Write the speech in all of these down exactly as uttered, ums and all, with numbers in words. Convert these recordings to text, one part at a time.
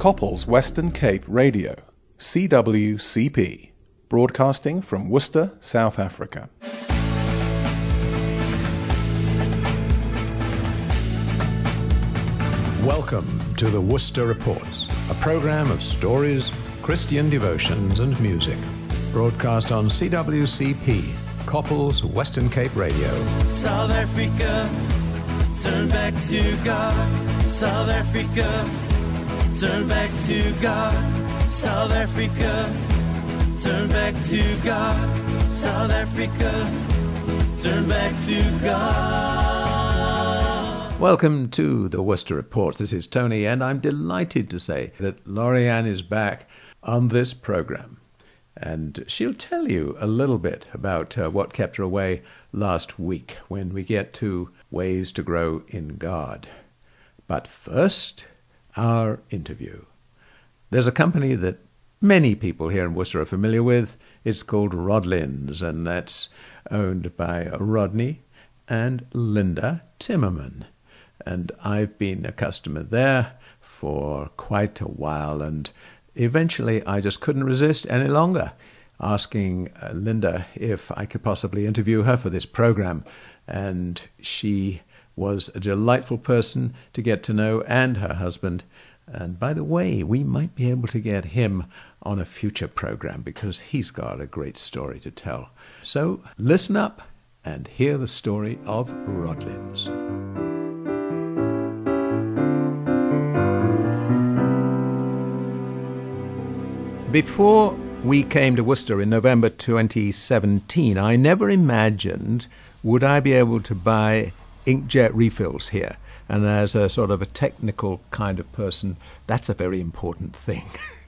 Couples Western Cape Radio, C W C P, broadcasting from Worcester, South Africa. Welcome to the Worcester Reports, a program of stories, Christian devotions and music, broadcast on C W C P, Couples Western Cape Radio. South Africa, turn back to God. South Africa, turn back to God. South Africa, turn back to God. South Africa, turn back to God. Welcome to the Worcester Report. This is Tony, and I'm delighted to say that Lorianne is back on this program. And she'll tell you a little bit about uh, what kept her away last week when we get to ways to grow in God. But first, our interview. There's a company that many people here in Worcester are familiar with. It's called Rodlins, and that's owned by Rodney and Linda Timmerman. And I've been a customer there for quite a while, and eventually I just couldn't resist any longer asking uh, Linda if I could possibly interview her for this program. And she was a delightful person to get to know, and her husband. And by the way, we might be able to get him on a future program because he's got a great story to tell. So listen up and hear the story of Rodlins. Before we came to Worcester in November twenty seventeen, I never imagined would I be able to buy inkjet refills here. And as a sort of a technical kind of person, that's a very important thing.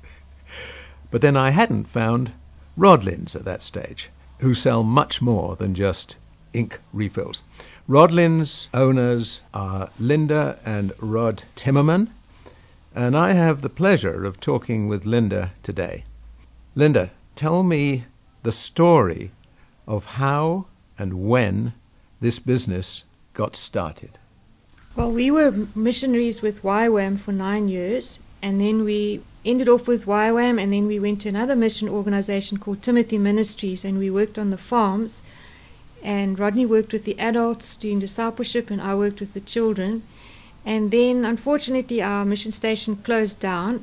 But then I hadn't found Rodlins at that stage, who sell much more than just ink refills. Rodlins owners are Linda and Rod Timmerman, and I have the pleasure of talking with Linda today. Linda, tell me the story of how and when this business got started. Well, we were missionaries with Y WAM for nine years, and then we ended off with Y WAM, and then we went to another mission organization called Timothy Ministries, and we worked on the farms. And Rodney worked with the adults doing discipleship, and I worked with the children. And then, unfortunately, our mission station closed down,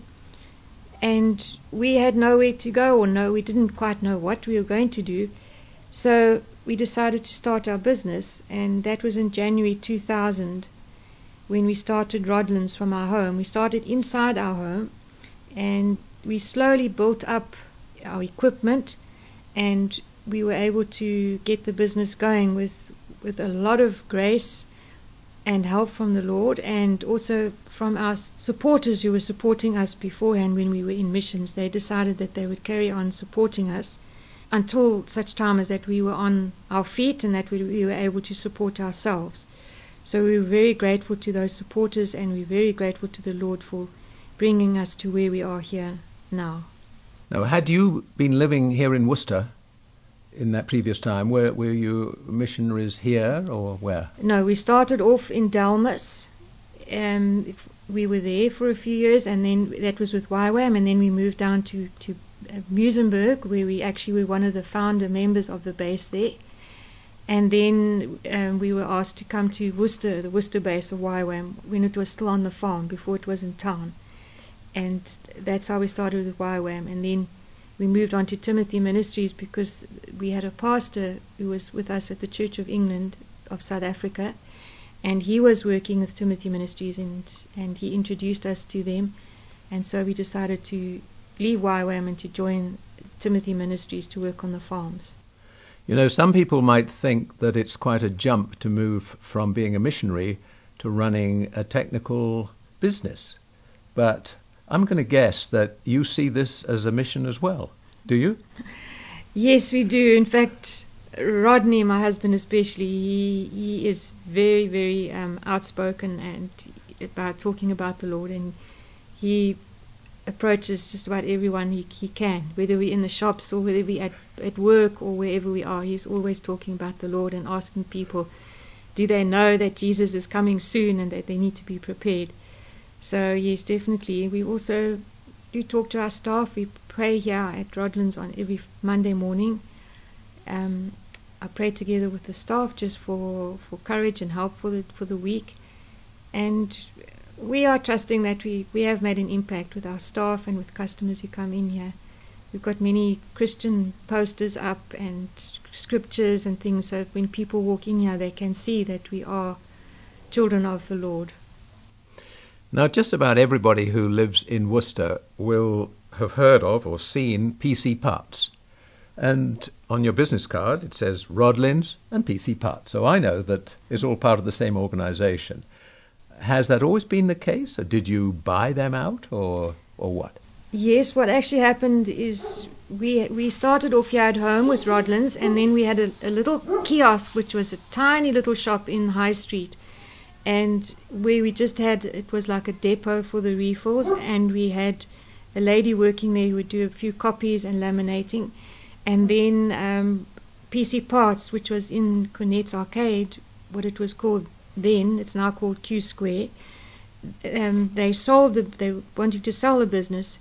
and we had nowhere to go, or no, we didn't quite know what we were going to do. So we decided to start our business, and that was in January two thousand when we started Rodlins from our home. We started inside our home, and we slowly built up our equipment, and we were able to get the business going with, with a lot of grace and help from the Lord, and also from our supporters who were supporting us beforehand when we were in missions. They decided that they would carry on supporting us until such time as that we were on our feet and that we, we were able to support ourselves. So we were very grateful to those supporters, and we're very grateful to the Lord for bringing us to where we are here now. Now, had you been living here in Worcester in that previous time? Were, were you missionaries here or where? No, we started off in Delmas. Um, we were there for a few years, and then that was with Y WAM, and then we moved down to, to uh, Muizenberg, where we actually were one of the founder members of the base there. And then um, we were asked to come to Worcester, the Worcester base of Y WAM, when it was still on the farm, before it was in town. And that's how we started with Y WAM. And then we moved on to Timothy Ministries because we had a pastor who was with us at the Church of England of South Africa, and he was working with Timothy Ministries, and, and he introduced us to them. And so we decided to leave Y WAM and to join Timothy Ministries to work on the farms. You know, some people might think that it's quite a jump to move from being a missionary to running a technical business. But I'm going to guess that you see this as a mission as well. Do you? Yes, we do. In fact, Rodney, my husband especially, he, he is very, very um, outspoken and about talking about the Lord, and he approaches just about everyone he, he can, whether we're in the shops or whether we're at, at work or wherever we are. He's always talking about the Lord and asking people, do they know that Jesus is coming soon and that they need to be prepared? So yes, definitely. We also do talk to our staff. We pray here at Rodlands on every Monday morning. Um, I pray together with the staff just for, for courage and help for the, for the week. And we are trusting that we, we have made an impact with our staff and with customers who come in here. We've got many Christian posters up and scriptures and things, so when people walk in here, they can see that we are children of the Lord. Now, just about everybody who lives in Worcester will have heard of or seen P C Parts. And on your business card, it says Rodlands and P C Parts. So I know that it's all part of the same organization. Has that always been the case, or did you buy them out, or or what? Yes, what actually happened is we we started off here at home with Rodlands, and then we had a, a little kiosk, which was a tiny little shop in High Street, and where we just had, it was like a depot for the refills, and we had a lady working there who would do a few copies and laminating, and then um, P C Parts, which was in Cornet's Arcade, what it was called then, it's now called Q Square. Um, they sold the, they wanted to sell the business,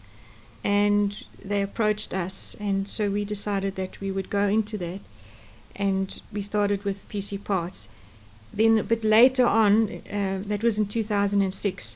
and they approached us, and so we decided that we would go into that, and we started with P C Parts. Then a bit later on, uh, that was in two thousand six,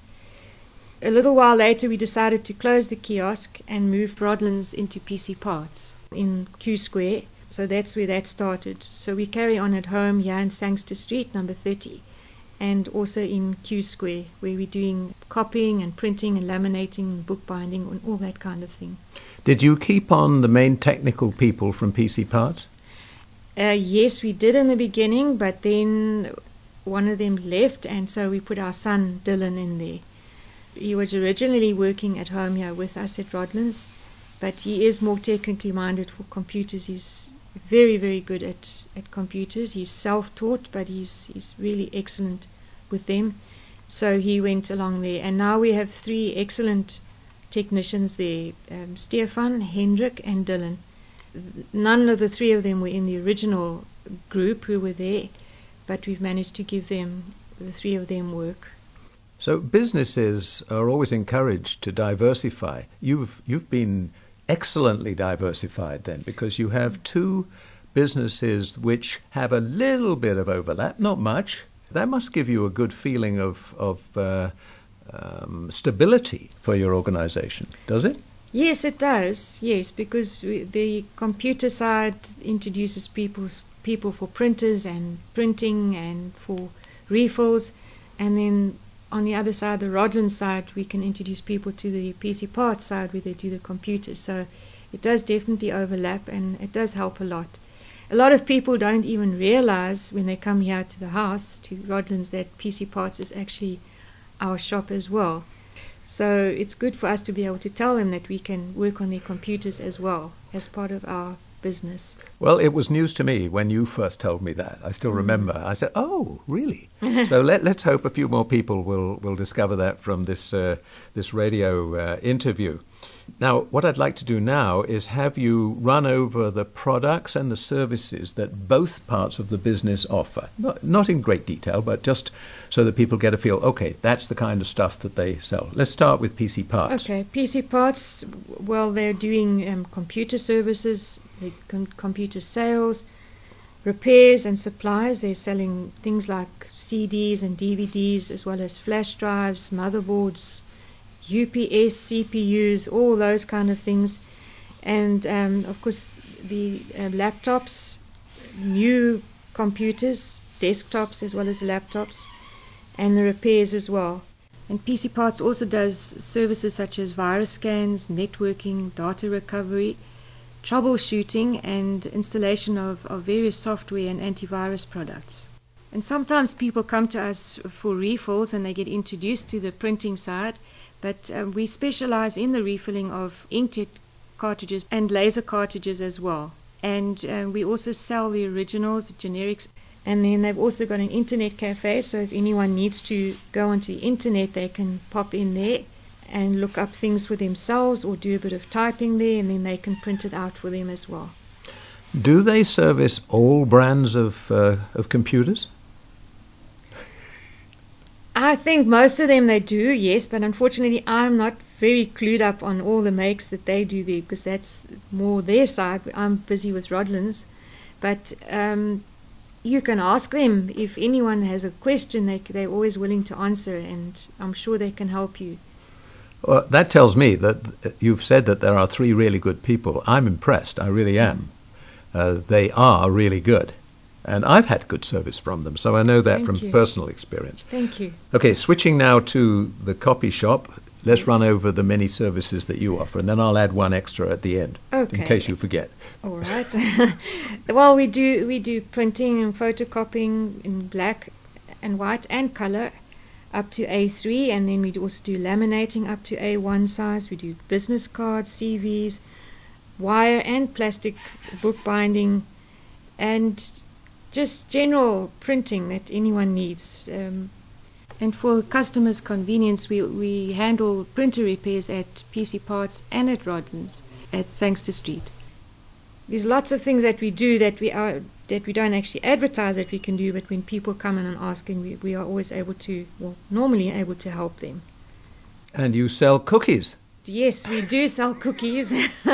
a little while later we decided to close the kiosk and move Rodlands into P C Parts in Q Square. So that's where that started. So we carry on at home here in Sangster Street, number thirty, and also in Q Square, where we're doing copying and printing and laminating and bookbinding and all that kind of thing. Did you keep on the main technical people from P C Parts? Uh, yes, we did in the beginning, but then one of them left, and so we put our son Dylan in there. He was originally working at home here with us at Rodlands, but he is more technically minded for computers. He's very, very good at, at computers. He's self-taught, but he's he's really excellent with them. So he went along there, and now we have three excellent technicians there, um, Stefan, Hendrik, and Dylan. None of the three of them were in the original group who were there, but we've managed to give them, the three of them, work. So businesses are always encouraged to diversify. You've you've been excellently diversified then, because you have two businesses which have a little bit of overlap, not much. That must give you a good feeling of, of uh, um, stability for your organization, does it? Yes, it does, yes, because we, the computer side introduces people's, people for printers and printing and for refills, and then on the other side, the Rodlands side, we can introduce people to the P C Parts side where they do the computers. So it does definitely overlap, and it does help a lot. A lot of people don't even realize when they come here to the house, to Rodlands, that P C Parts is actually our shop as well. So it's good for us to be able to tell them that we can work on their computers as well as part of our business. Well, it was news to me when you first told me that. I still remember. I said, oh, really? So let, let's hope a few more people will, will discover that from this, uh, this radio uh, interview. Now, what I'd like to do now is have you run over the products and the services that both parts of the business offer. Not, not in great detail, but just so that people get a feel, okay, that's the kind of stuff that they sell. Let's start with P C Parts. Okay, P C Parts, well, they're doing um, computer services, they com- computer sales, repairs and supplies. They're selling things like C Ds and D V Ds, as well as flash drives, motherboards, U P S, C P Us, all those kind of things. And um, of course the uh, laptops, new computers, desktops as well as laptops, and the repairs as well. And P C Parts also does services such as virus scans, networking, data recovery, troubleshooting, and installation of, of various software and antivirus products. And sometimes people come to us for refills and they get introduced to the printing side, but um, we specialize in the refilling of inkjet cartridges and laser cartridges as well. And um, we also sell the originals, the generics, and then they've also got an internet cafe, so if anyone needs to go onto the internet, they can pop in there and look up things for themselves or do a bit of typing there, and then they can print it out for them as well. Do they service all brands of uh, of computers? I think most of them they do, yes, but unfortunately I'm not very clued up on all the makes that they do there because that's more their side. I'm busy with Rodlands. But um, you can ask them if anyone has a question, they, they're always willing to answer, and I'm sure they can help you. Well, that tells me that you've said that there are three really good people. I'm impressed. I really am. Uh, they are really good. And I've had good service from them, so I know that Thank from you. personal experience. Thank you. Okay, switching now to the copy shop. Let's run over the many services that you offer, and then I'll add one extra at the end, Okay. in case you forget. All right. Well, we do we do printing and photocopying in black and white and color up to A three, and then we also do laminating up to A one size. We do business cards, C Vs, wire and plastic book binding, and just general printing that anyone needs. Um, and for customers' convenience, we we handle printer repairs at P C Parts and at Rodlands at Sangster Street. There's lots of things that we do that we are that we don't actually advertise that we can do, but when people come in and asking, we, we are always able to, well, normally able to help them. And you sell cookies. Yes, we do sell cookies.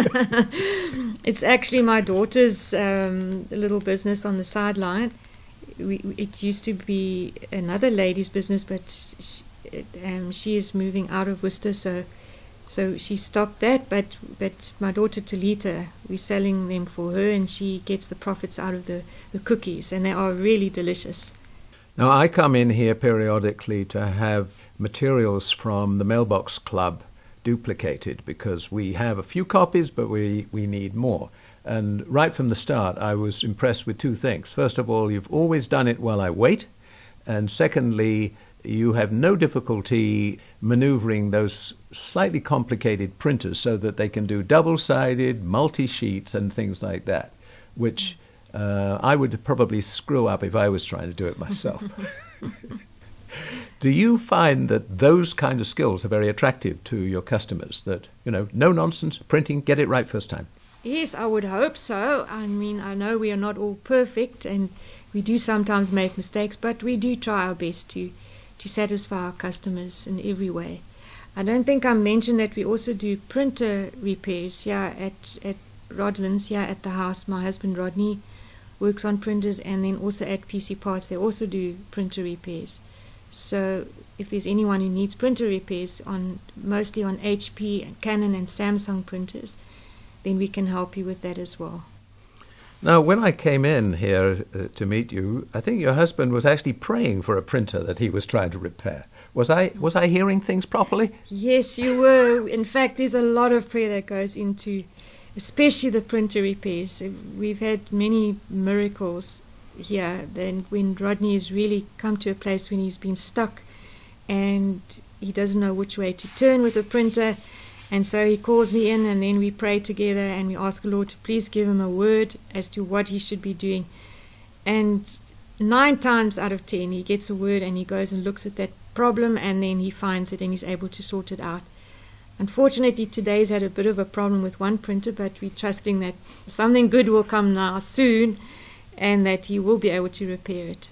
It's actually my daughter's um, little business on the sideline. We, it used to be another lady's business, but she, um, she is moving out of Worcester, so so she stopped that. But but my daughter Talita, we're selling them for her, and she gets the profits out of the, the cookies, and they are really delicious. Now, I come in here periodically to have materials from the Mailbox Club duplicated because we have a few copies, but we, we need more. And right from the start, I was impressed with two things. First of all, you've always done it while I wait. And secondly, you have no difficulty maneuvering those slightly complicated printers so that they can do double-sided, multi-sheets and things like that, which uh, I would probably screw up if I was trying to do it myself. Do you find that those kind of skills are very attractive to your customers, that, you know, no nonsense, printing, get it right first time? Yes, I would hope so. I mean, I know we are not all perfect, and we do sometimes make mistakes, but we do try our best to, to satisfy our customers in every way. I don't think I mentioned that we also do printer repairs here at, at Rodlands, here at the house. My husband Rodney works on printers, and then also at P C Parts they also do printer repairs. So if there's anyone who needs printer repairs, on mostly on H P, and Canon and Samsung printers, then we can help you with that as well. Now, when I came in here uh, to meet you, I think your husband was actually praying for a printer that he was trying to repair. Was I was I hearing things properly? Yes, you were. In fact, there's a lot of prayer that goes into, especially the printer repairs. We've had many miracles here. Then when Rodney has really come to a place when he's been stuck and he doesn't know which way to turn with the printer, and so he calls me in, and then we pray together and we ask the Lord to please give him a word as to what he should be doing. And nine times out of ten he gets a word and he goes and looks at that problem, and then he finds it and he's able to sort it out. Unfortunately, today's had a bit of a problem with one printer, but we're trusting that something good will come now soon and that he will be able to repair it.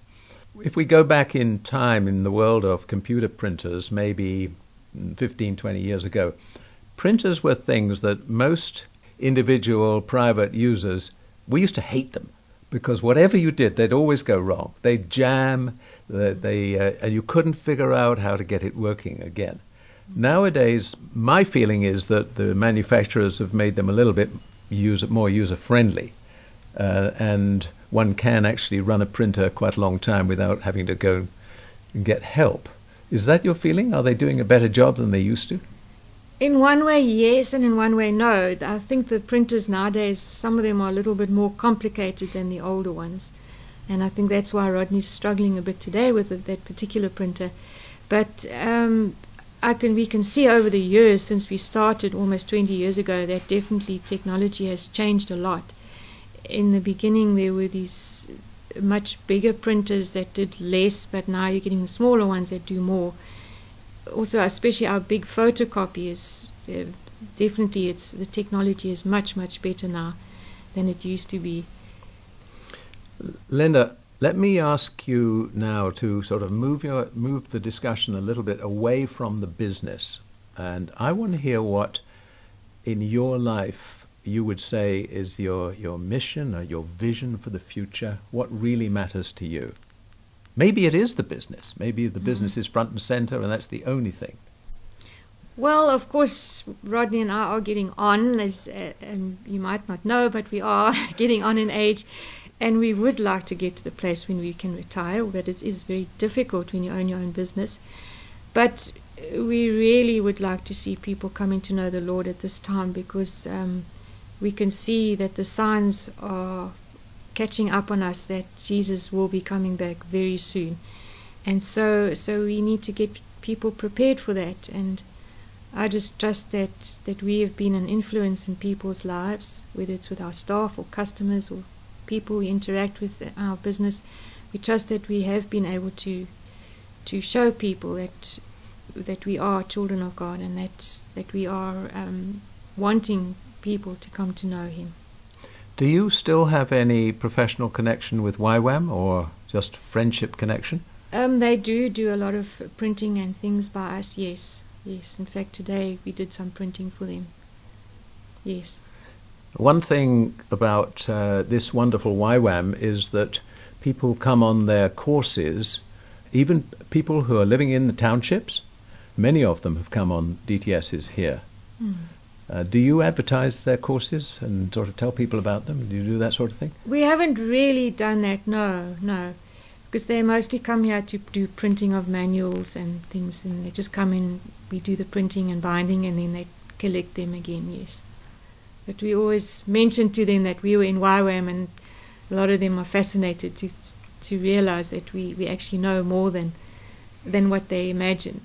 If we go back in time in the world of computer printers, maybe fifteen, twenty years ago, printers were things that most individual private users, we used to hate them because whatever you did, they'd always go wrong. They'd jam, they, they, uh, and you couldn't figure out how to get it working again. Nowadays, my feeling is that the manufacturers have made them a little bit user, more user-friendly. Uh, and one can actually run a printer quite a long time without having to go and get help. Is that your feeling? Are they doing a better job than they used to? In one way, yes, and in one way, no. I think the printers nowadays, some of them are a little bit more complicated than the older ones. And I think that's why Rodney's struggling a bit today with it, that particular printer. But um, I can we can see over the years since we started almost twenty years ago that definitely technology has changed a lot. In the beginning, there were these much bigger printers that did less, but now you're getting the smaller ones that do more. Also, especially our big photocopiers, uh, definitely it's the technology is much, much better now than it used to be. Linda, Let me ask you now to sort of move your move the discussion a little bit away from the business. And I want to hear what in your life you would say is your, your mission or your vision for the future, what really matters to you. Maybe it is the business. Maybe the business is front and center and that's the only thing. Well, of course, Rodney and I are getting on, as uh, and you might not know, but we are getting on in age, and we would like to get to the place when we can retire, but it is very difficult when you own your own business. But we really would like to see people coming to know the Lord at this time, because um, we can see that the signs are catching up on us that Jesus will be coming back very soon. And so, so we need to get people prepared for that. And I just trust that, that we have been an influence in people's lives, whether it's with our staff or customers or people we interact with in our business. We trust that we have been able to to show people that that we are children of God, and that that we are um, wanting people to come to know Him. Do you still have any professional connection with Y WAM, or just friendship connection? Um, they do do a lot of printing and things by us, yes. Yes, in fact, today we did some printing for them. Yes. One thing about uh, this wonderful Y WAM is that people come on their courses, even people who are living in the townships. Many of them have come on D T S's here. Mm. Uh, do you advertise their courses and sort of tell people about them? Do you do that sort of thing? We haven't really done that, no, no. Because they mostly come here to do printing of manuals and things, and they just come in, we do the printing and binding, and then they collect them again, yes. But we always mention to them that we were in Y WAM, and a lot of them are fascinated to to realize that we, we actually know more than than what they imagined.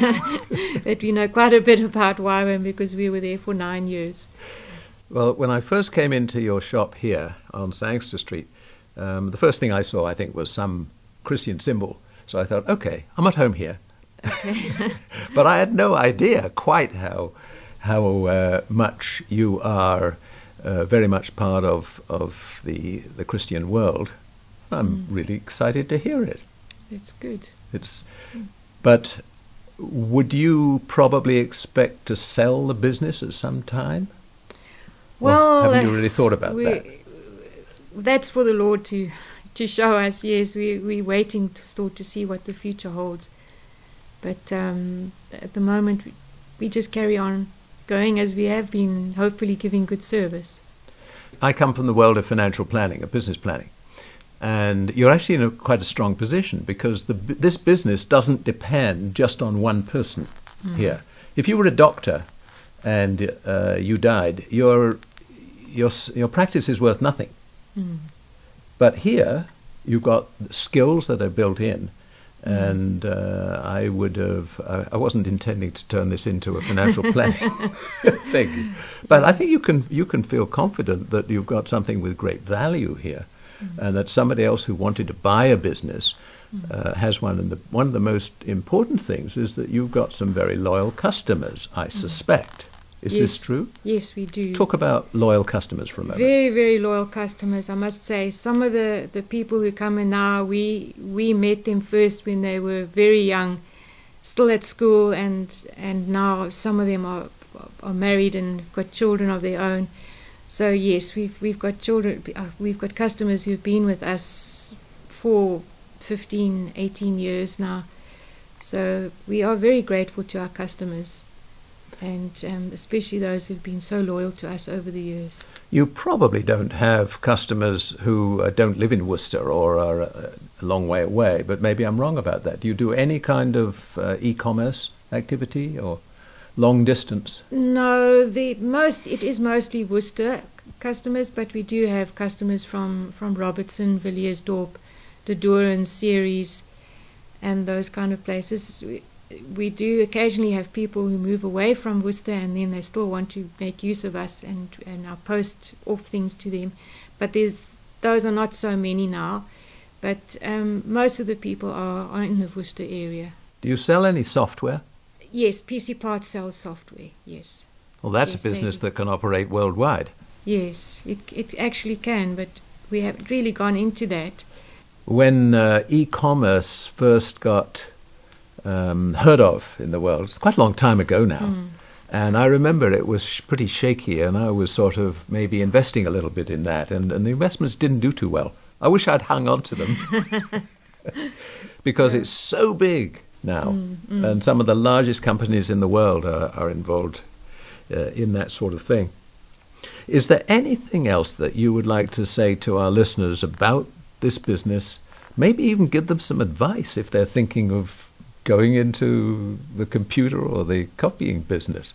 That we know quite a bit about Y WAM because we were there for nine years. Well, when I first came into your shop here on Sangster Street, um, the first thing I saw, I think, was some Christian symbol. So I thought, okay, I'm at home here. Okay. But I had no idea quite how how uh, much you are uh, very much part of of the the Christian world. I'm mm. really excited to hear it. It's good. It's, mm. But would you probably expect to sell the business at some time? Well, well haven't uh, you really thought about we, that? That's for the Lord to to show us. Yes, we we're waiting to still to see what the future holds. But um, at the moment, we, we just carry on going as we have been, hopefully giving good service. I come from the world of financial planning, of business planning. And you're actually in a, quite a strong position, because the, this business doesn't depend just on one person mm. here. If you were a doctor and uh, you died, your, your, your practice is worth nothing. Mm. But here, you've got skills that are built in. And uh, I would have, uh, I wasn't intending to turn this into a financial planning thing. But I think you can you can feel confident that you've got something with great value here, mm-hmm. and that somebody else who wanted to buy a business mm-hmm. uh, has one. And the, one of the most important things is that you've got some very loyal customers, I mm-hmm. suspect. Is yes. this true? Yes, we do. Talk about loyal customers for a moment. Very, very loyal customers, I must say. Some of the, the people who come in now, we we met them first when they were very young, still at school, and, and now some of them are are married and got children of their own. So yes, we've we've got children. Uh, we've got customers who've been with us for fifteen, eighteen years now. So we are very grateful to our customers. And um, especially those who've been so loyal to us over the years. You probably don't have customers who uh, don't live in Worcester or are uh, a long way away, but maybe I'm wrong about that. Do you do any kind of uh, e-commerce activity or long distance? No, the most it is mostly Worcester customers, but we do have customers from, from Robertson, Villiersdorp, the Doorn series, and those kind of places. We, We do occasionally have people who move away from Worcester, and then they still want to make use of us and, and our post off things to them. But there's those are not so many now. But um, most of the people are, are in the Worcester area. Do you sell any software? Yes, P C Parts sells software, yes. Well, that's yes, a business that can operate worldwide. Yes, it it actually can, but we haven't really gone into that. when uh, e-commerce first got um, heard of in the world. It's quite a long time ago now. Mm. And I remember it was sh- pretty shaky, and I was sort of maybe investing a little bit in that, and, and the investments didn't do too well. I wish I'd hung on to them because yeah. it's so big now, mm, mm. and some of the largest companies in the world are, are involved uh, in that sort of thing. Is there anything else that you would like to say to our listeners about this business? Maybe even give them some advice if they're thinking of going into the computer or the copying business.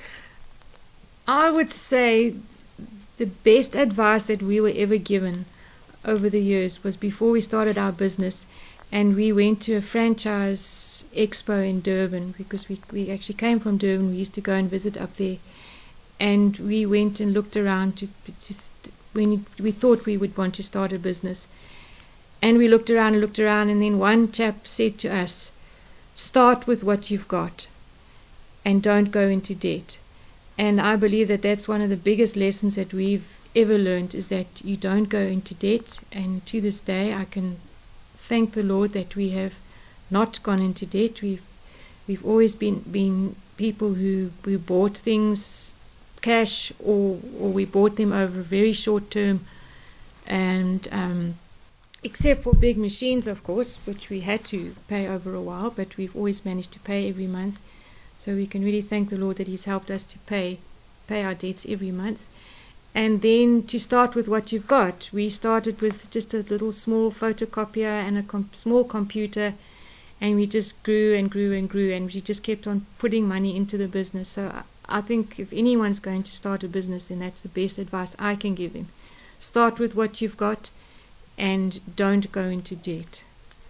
I would say the best advice that we were ever given over the years was before we started our business, and we went to a franchise expo in Durban, because we, we actually came from Durban. We used to go and visit up there, and we went and looked around to, to when we thought we would want to start a business. And we looked around and looked around, and then one chap said to us, start with what you've got and don't go into debt. And I believe that that's one of the biggest lessons that we've ever learned, is that you don't go into debt. And to this day, I can thank the Lord that we have not gone into debt. We've we've always been been people who, who bought things cash, or or we bought them over a very short term, and um, except for big machines, of course, which we had to pay over a while, but we've always managed to pay every month. So we can really thank the Lord that He's helped us to pay pay our debts every month. And then to start with what you've got. We started with just a little small photocopier and a com- small computer, and we just grew and grew and grew, and we just kept on putting money into the business. So I, I think if anyone's going to start a business, then that's the best advice I can give them. Start with what you've got and don't go into debt.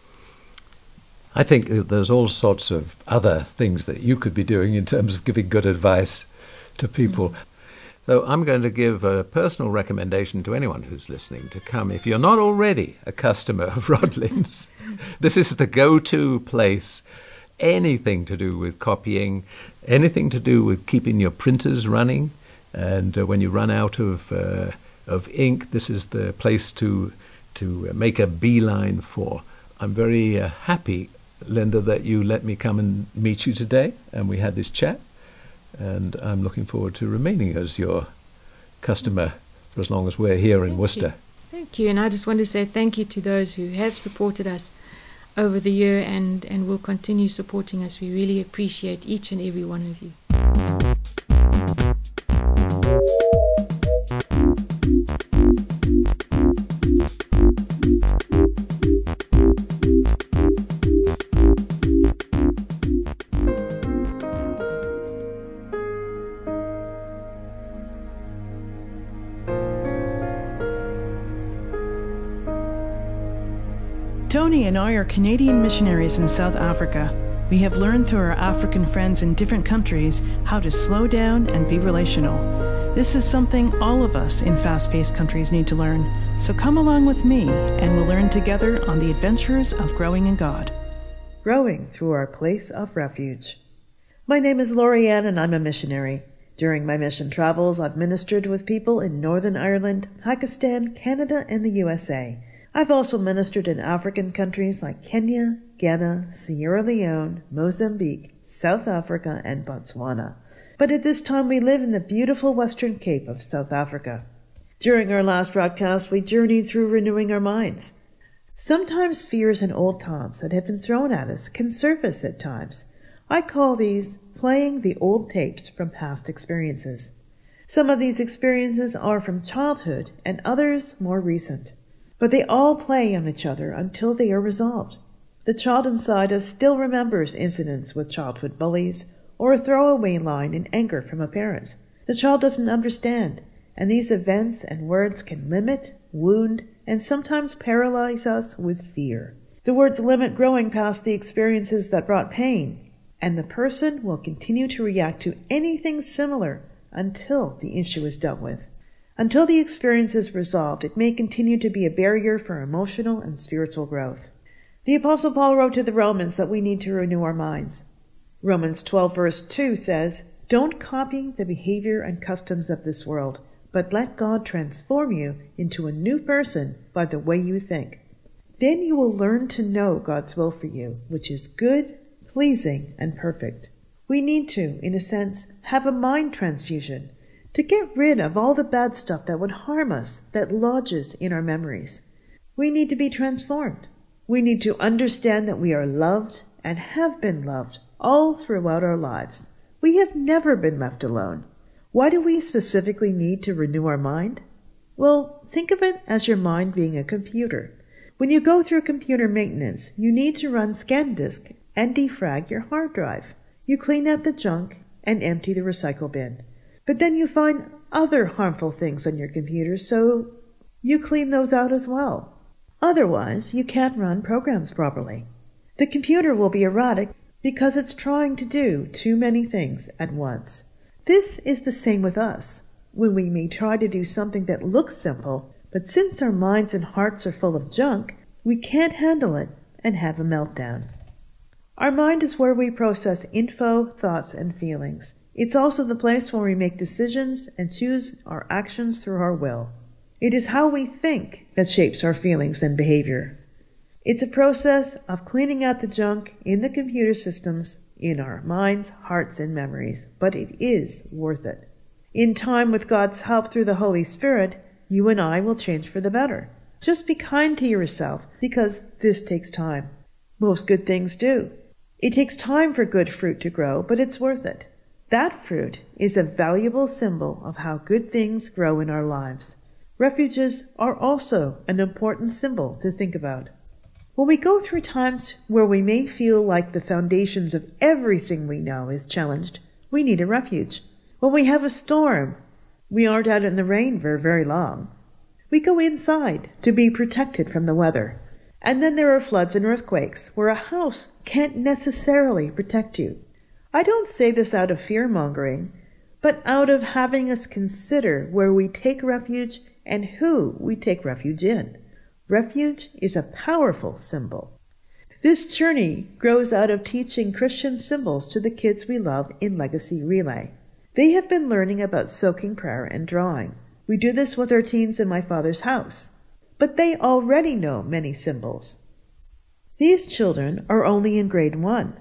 I think there's all sorts of other things that you could be doing in terms of giving good advice to people. Mm. So I'm going to give a personal recommendation to anyone who's listening to come. If you're not already a customer of Rodlin's, this is the go-to place. Anything to do with copying, anything to do with keeping your printers running, and uh, when you run out of uh, of ink, this is the place to to make a beeline for. I'm very uh, happy, Linda, that you let me come and meet you today, and we had this chat. And I'm looking forward to remaining as your customer for as long as we're here in thank Worcester. You. Thank you. And I just want to say thank you to those who have supported us over the year and, and will continue supporting us. We really appreciate each and every one of you. Tony and I are Canadian missionaries in South Africa. We have learned through our African friends in different countries how to slow down and be relational. This is something all of us in fast-paced countries need to learn. So come along with me and we'll learn together on the adventures of growing in God. Growing through our place of refuge. My name is Lorianne and I'm a missionary. During my mission travels, I've ministered with people in Northern Ireland, Pakistan, Canada, and the U S A. I've also ministered in African countries like Kenya, Ghana, Sierra Leone, Mozambique, South Africa, and Botswana. But at this time we live in the beautiful Western Cape of South Africa. During our last broadcast, we journeyed through renewing our minds. Sometimes fears and old taunts that have been thrown at us can surface at times. I call these playing the old tapes from past experiences. Some of these experiences are from childhood and others more recent. But they all play on each other until they are resolved. The child inside us still remembers incidents with childhood bullies or a throwaway line in anger from a parent. The child doesn't understand, and these events and words can limit, wound, and sometimes paralyze us with fear. The words limit growing past the experiences that brought pain, and the person will continue to react to anything similar until the issue is dealt with. Until the experience is resolved, it may continue to be a barrier for emotional and spiritual growth. The Apostle Paul wrote to the Romans that we need to renew our minds. Romans twelve verse two says, "Don't copy the behavior and customs of this world, but let God transform you into a new person by the way you think." Then you will learn to know God's will for you, which is good, pleasing, and perfect. We need to, in a sense, have a mind transfusion to get rid of all the bad stuff that would harm us, that lodges in our memories. We need to be transformed. We need to understand that we are loved and have been loved all throughout our lives. We have never been left alone. Why do we specifically need to renew our mind? Well, think of it as your mind being a computer. When you go through computer maintenance, you need to run ScanDisk and defrag your hard drive. You clean out the junk and empty the recycle bin. But then you find other harmful things on your computer, so you clean those out as well. Otherwise, you can't run programs properly. The computer will be erratic because it's trying to do too many things at once. This is the same with us, when we may try to do something that looks simple, but since our minds and hearts are full of junk, we can't handle it and have a meltdown. Our mind is where we process info, thoughts, and feelings. It's also the place where we make decisions and choose our actions through our will. It is how we think that shapes our feelings and behavior. It's a process of cleaning out the junk in the computer systems in our minds, hearts, and memories, but it is worth it. In time, with God's help through the Holy Spirit, you and I will change for the better. Just be kind to yourself, because this takes time. Most good things do. It takes time for good fruit to grow, but it's worth it. That fruit is a valuable symbol of how good things grow in our lives. Refuges are also an important symbol to think about. When we go through times where we may feel like the foundations of everything we know is challenged, we need a refuge. When we have a storm, we aren't out in the rain for very long. We go inside to be protected from the weather. And then there are floods and earthquakes where a house can't necessarily protect you. I don't say this out of fear-mongering, but out of having us consider where we take refuge and who we take refuge in. Refuge is a powerful symbol. This journey grows out of teaching Christian symbols to the kids we love in Legacy Relay. They have been learning about soaking prayer and drawing. We do this with our teens in my father's house, but they already know many symbols. These children are only in grade one.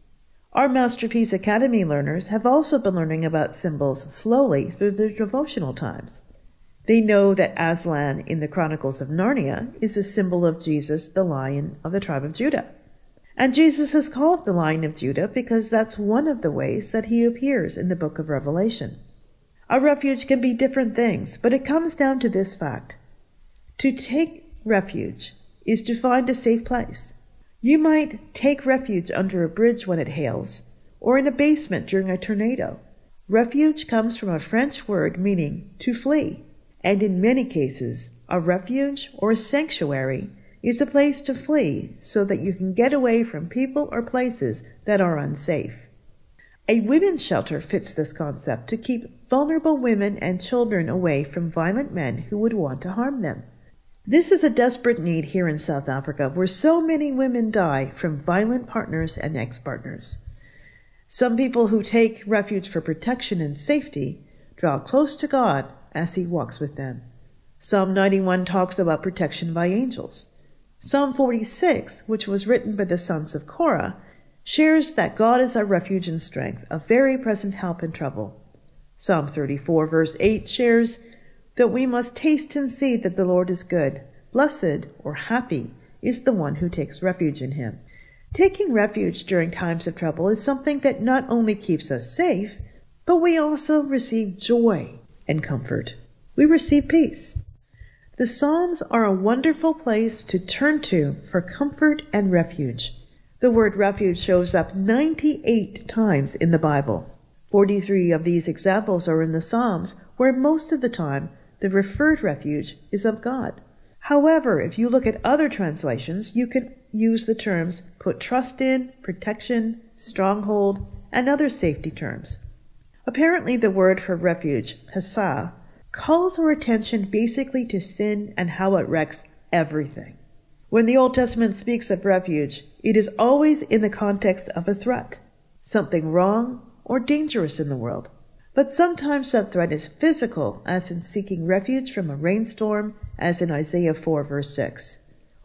Our Masterpiece Academy learners have also been learning about symbols slowly through their devotional times. They know that Aslan in the Chronicles of Narnia is a symbol of Jesus, the Lion of the tribe of Judah. And Jesus is called the Lion of Judah because that's one of the ways that he appears in the book of Revelation. A refuge can be different things, but it comes down to this fact. To take refuge is to find a safe place. You might take refuge under a bridge when it hails, or in a basement during a tornado. Refuge comes from a French word meaning to flee, and in many cases, a refuge or a sanctuary is a place to flee so that you can get away from people or places that are unsafe. A women's shelter fits this concept to keep vulnerable women and children away from violent men who would want to harm them. This is a desperate need here in South Africa, where so many women die from violent partners and ex-partners. Some people who take refuge for protection and safety draw close to God as he walks with them. Psalm ninety-one talks about protection by angels. Psalm forty-six, which was written by the sons of Korah, shares that God is our refuge and strength, a very present help in trouble. Psalm thirty-four, verse eight shares that we must taste and see that the Lord is good. Blessed or happy is the one who takes refuge in him. Taking refuge during times of trouble is something that not only keeps us safe, but we also receive joy and comfort. We receive peace. The Psalms are a wonderful place to turn to for comfort and refuge. The word refuge shows up ninety-eight times in the Bible. forty-three of these examples are in the Psalms, where most of the time the referred refuge is of God. However, if you look at other translations, you can use the terms put trust in, protection, stronghold, and other safety terms. Apparently, the word for refuge, hasa, calls our attention basically to sin and how it wrecks everything. When the Old Testament speaks of refuge, it is always in the context of a threat, something wrong or dangerous in the world. But sometimes that threat is physical, as in seeking refuge from a rainstorm, as in Isaiah four, verse six.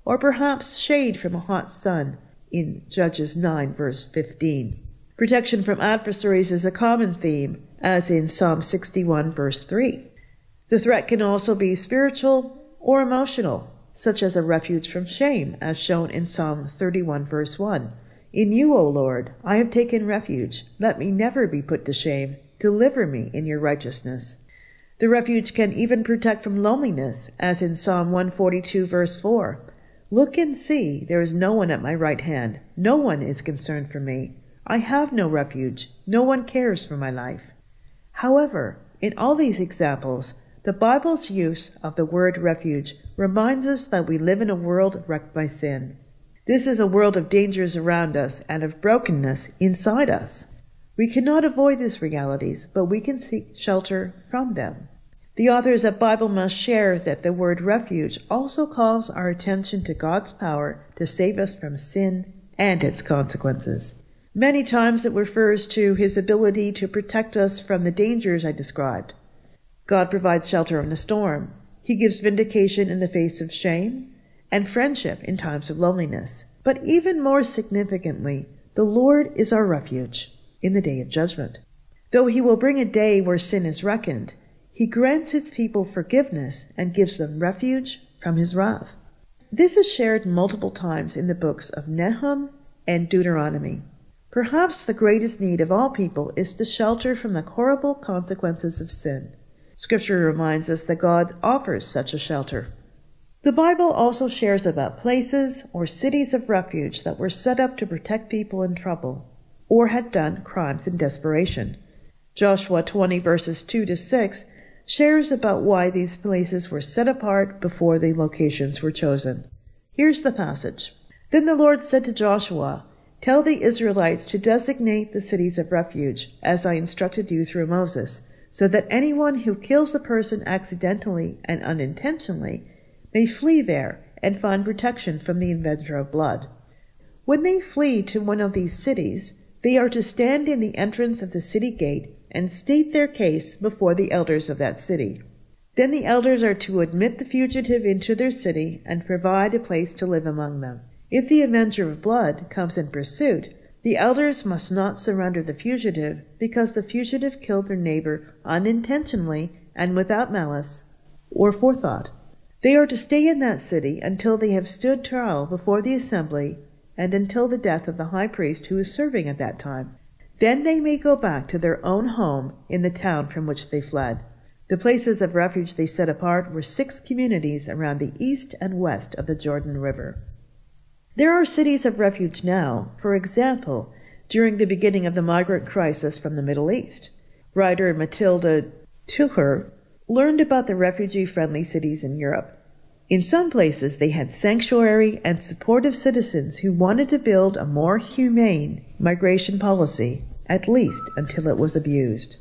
or perhaps shade from a hot sun in Judges nine, verse fifteen. Protection from adversaries is a common theme, as in Psalm sixty-one, verse three. The threat can also be spiritual or emotional, such as a refuge from shame, as shown in Psalm thirty-one, verse one. In you, O Lord, I have taken refuge. Let me never be put to shame. Deliver me in your righteousness. The refuge can even protect from loneliness, as in Psalm one forty-two, verse four. Look and see, there is no one at my right hand. No one is concerned for me. I have no refuge. No one cares for my life. However, in all these examples, the Bible's use of the word refuge reminds us that we live in a world wrecked by sin. This is a world of dangers around us and of brokenness inside us. We cannot avoid these realities, but we can seek shelter from them. The authors of Bible Must share that the word refuge also calls our attention to God's power to save us from sin and its consequences. Many times it refers to his ability to protect us from the dangers I described. God provides shelter in a storm. He gives vindication in the face of shame and friendship in times of loneliness. But even more significantly, the Lord is our refuge in the day of judgment. Though he will bring a day where sin is reckoned, he grants his people forgiveness and gives them refuge from his wrath. This is shared multiple times in the books of Nahum and Deuteronomy. Perhaps the greatest need of all people is to shelter from the horrible consequences of sin. Scripture reminds us that God offers such a shelter. The Bible also shares about places or cities of refuge that were set up to protect people in trouble or had done crimes in desperation. Joshua twenty verses two to six shares about why these places were set apart before the locations were chosen. Here's the passage. Then the Lord said to Joshua, "Tell the Israelites to designate the cities of refuge, as I instructed you through Moses, so that anyone who kills a person accidentally and unintentionally may flee there and find protection from the avenger of blood. When they flee to one of these cities, they are to stand in the entrance of the city gate and state their case before the elders of that city. Then the elders are to admit the fugitive into their city and provide a place to live among them. If the avenger of blood comes in pursuit, the elders must not surrender the fugitive because the fugitive killed their neighbor unintentionally and without malice or forethought. They are to stay in that city until they have stood trial before the assembly and until the death of the high priest who is serving at that time. Then they may go back to their own home in the town from which they fled. The places of refuge they set apart were six communities around the east and west of the Jordan River. There are cities of refuge now, for example, during the beginning of the migrant crisis from the Middle East. Writer Matilda Tucher learned about the refugee-friendly cities in Europe. In some places, they had sanctuary and supportive citizens who wanted to build a more humane migration policy, at least until it was abused.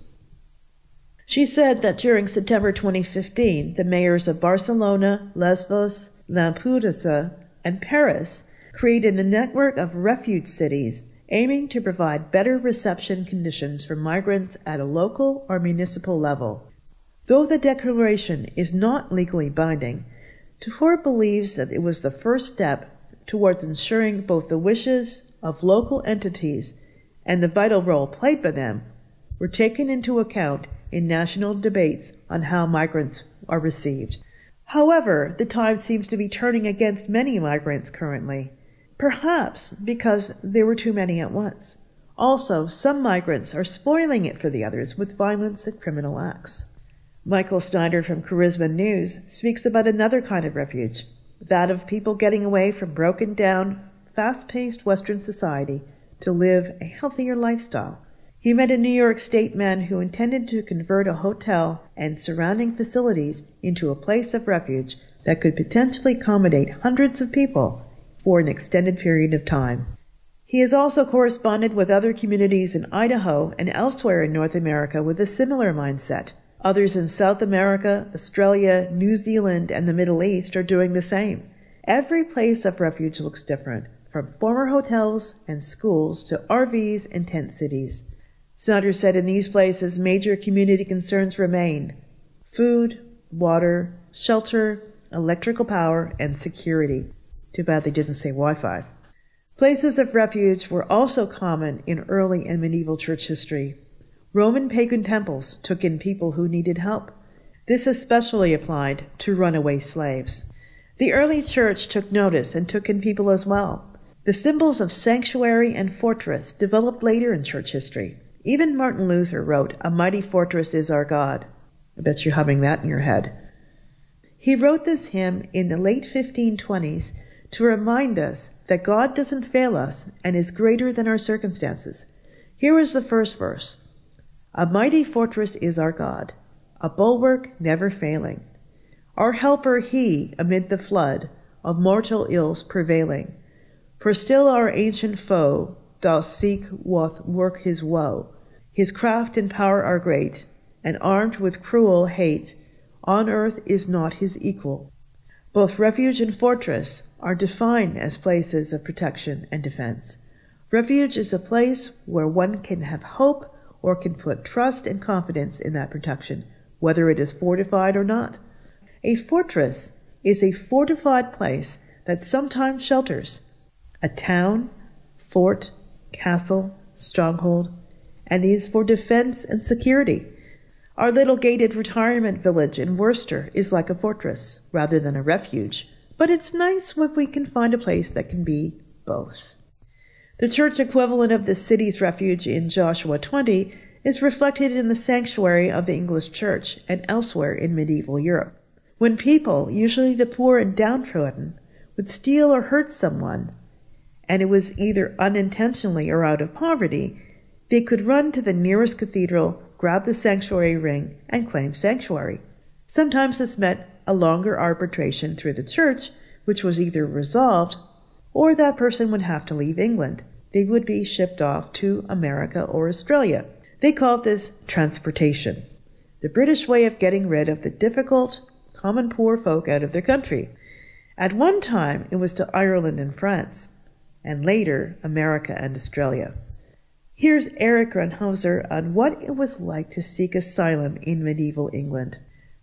She said that during September twenty fifteen, the mayors of Barcelona, Lesbos, Lampedusa, and Paris created a network of refuge cities aiming to provide better reception conditions for migrants at a local or municipal level. Though the declaration is not legally binding, Tucher believes that it was the first step towards ensuring both the wishes of local entities and the vital role played by them were taken into account in national debates on how migrants are received. However, the tide seems to be turning against many migrants currently, perhaps because there were too many at once. Also, some migrants are spoiling it for the others with violence and criminal acts. Michael Snyder from Charisma News speaks about another kind of refuge, that of people getting away from broken down, fast-paced Western society to live a healthier lifestyle. He met a New York State man who intended to convert a hotel and surrounding facilities into a place of refuge that could potentially accommodate hundreds of people for an extended period of time. He has also corresponded with other communities in Idaho and elsewhere in North America with a similar mindset. Others in South America, Australia, New Zealand, and the Middle East are doing the same. Every place of refuge looks different, from former hotels and schools to R Vs and tent cities. Snyder said in these places major community concerns remain: food, water, shelter, electrical power, and security. Too bad they didn't say Wi-Fi. Places of refuge were also common in early and medieval church history. Roman pagan temples took in people who needed help. This especially applied to runaway slaves. The early church took notice and took in people as well. The symbols of sanctuary and fortress developed later in church history. Even Martin Luther wrote, "A mighty fortress is our God." I bet you're humming that in your head. He wrote this hymn in the late fifteen twenties to remind us that God doesn't fail us and is greater than our circumstances. Here is the first verse. "A mighty fortress is our God, a bulwark never failing. Our helper he amid the flood of mortal ills prevailing. For still our ancient foe doth seek wath work his woe. His craft and power are great, and armed with cruel hate, on earth is not his equal." Both refuge and fortress are defined as places of protection and defense. Refuge is a place where one can have hope or can put trust and confidence in that protection, whether it is fortified or not. A fortress is a fortified place that sometimes shelters a town, fort, castle, stronghold, and is for defense and security. Our little gated retirement village in Worcester is like a fortress rather than a refuge, but it's nice if we can find a place that can be both. The church equivalent of the city's refuge in Joshua twenty is reflected in the sanctuary of the English church and elsewhere in medieval Europe. When people, usually the poor and downtrodden, would steal or hurt someone, and it was either unintentionally or out of poverty, they could run to the nearest cathedral, grab the sanctuary ring, and claim sanctuary. Sometimes this meant a longer arbitration through the church, which was either resolved, or that person would have to leave England. They would be shipped off to America or Australia. They called this transportation, the British way of getting rid of the difficult, common poor folk out of their country. At one time, it was to Ireland and France, and later, America and Australia. Here's Eric Grunhauser on what it was like to seek asylum in medieval England.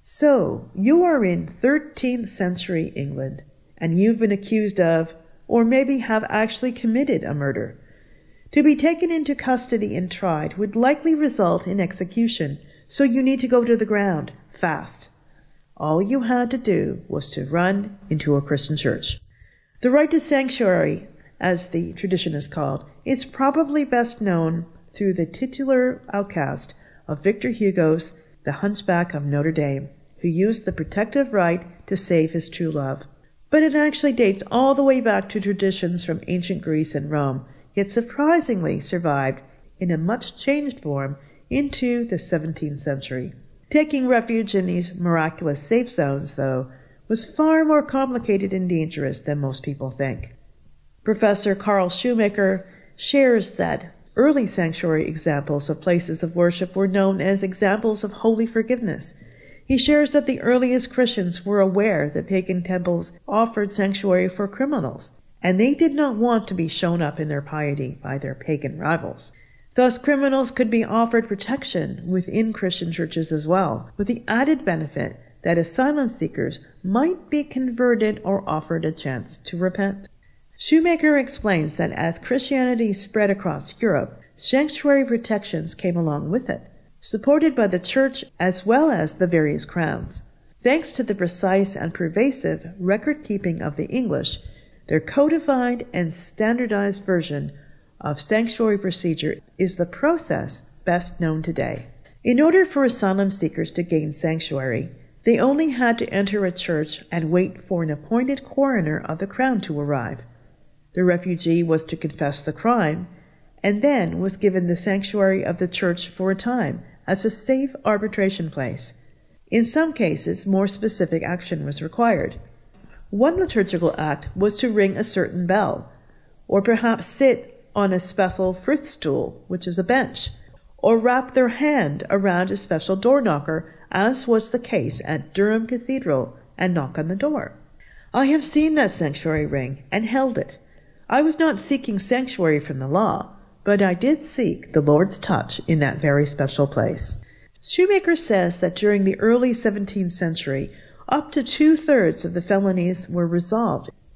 So, you are in thirteenth century England, and you've been accused of, or maybe have actually committed a murder. To be taken into custody and tried would likely result in execution, so you need to go to the ground, fast. All you had to do was to run into a Christian church. The right to sanctuary, as the tradition is called, is probably best known through the titular outcast of Victor Hugo's The Hunchback of Notre Dame, who used the protective right to save his true love. But it actually dates all the way back to traditions from ancient Greece and Rome, yet surprisingly survived in a much changed form into the seventeenth century. Taking refuge in these miraculous safe zones, though, was far more complicated and dangerous than most people think. Professor Carl Shoemaker shares that early sanctuary examples of places of worship were known as examples of holy forgiveness. He shares that the earliest Christians were aware that pagan temples offered sanctuary for criminals, and they did not want to be shown up in their piety by their pagan rivals. Thus, criminals could be offered protection within Christian churches as well, with the added benefit that asylum seekers might be converted or offered a chance to repent. Shoemaker explains that as Christianity spread across Europe, sanctuary protections came along with it, supported by the church as well as the various crowns. Thanks to the precise and pervasive record-keeping of the English, their codified and standardized version of sanctuary procedure is the process best known today. In order for asylum seekers to gain sanctuary, they only had to enter a church and wait for an appointed coroner of the crown to arrive. The refugee was to confess the crime, and then was given the sanctuary of the church for a time as a safe arbitration place. In some cases, more specific action was required. One liturgical act was to ring a certain bell, or perhaps sit on a special frithstool, which is a bench, or wrap their hand around a special door knocker, as was the case at Durham Cathedral, and knock on the door. I have seen that sanctuary ring and held it. I was not seeking sanctuary from the law, but I did seek the Lord's touch in that very special place. Shoemaker says that during the early seventeenth century, up to two-thirds of the felonies were resolved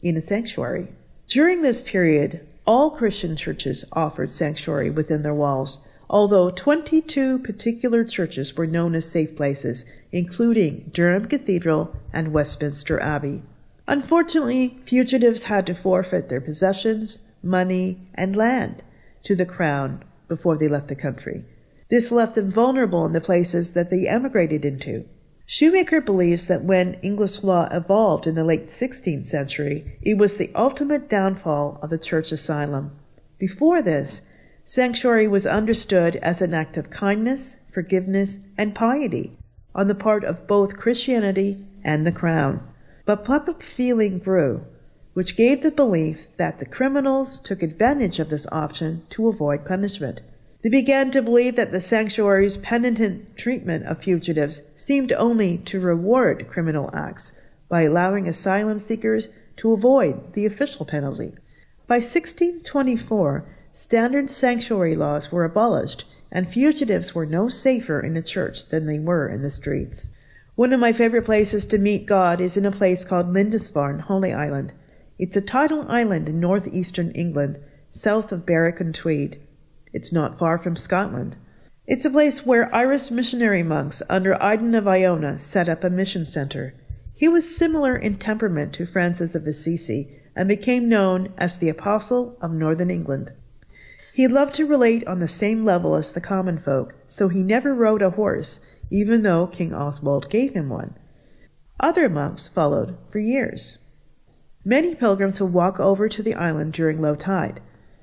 in a sanctuary. During this period, all Christian churches offered sanctuary within their walls, although twenty-two particular churches were known as safe places, including Durham Cathedral and Westminster Abbey. Unfortunately, fugitives had to forfeit their possessions, money, and land to the Crown before they left the country. This left them vulnerable in the places that they emigrated into. Shoemaker believes that when English law evolved in the late sixteenth century, it was the ultimate downfall of the church asylum. Before this, sanctuary was understood as an act of kindness, forgiveness, and piety on the part of both Christianity and the Crown. But public feeling grew, which gave the belief that the criminals took advantage of this option to avoid punishment. They began to believe that the sanctuary's penitent treatment of fugitives seemed only to reward criminal acts by allowing asylum seekers to avoid the official penalty. By sixteen twenty-four, standard sanctuary laws were abolished, and fugitives were no safer in a church than they were in the streets. One of my favorite places to meet God is in a place called Lindisfarne, Holy Island. It's a tidal island in northeastern England, south of Berwick-on-Tweed. It's not far from Scotland. It's a place where Irish missionary monks under Aidan of Iona set up a mission center. He was similar in temperament to Francis of Assisi and became known as the Apostle of Northern England. He loved to relate on the same level as the common folk, so he never rode a horse, even though King Oswald gave him one. Other monks followed for years. Many pilgrims would walk over to the island during low tide.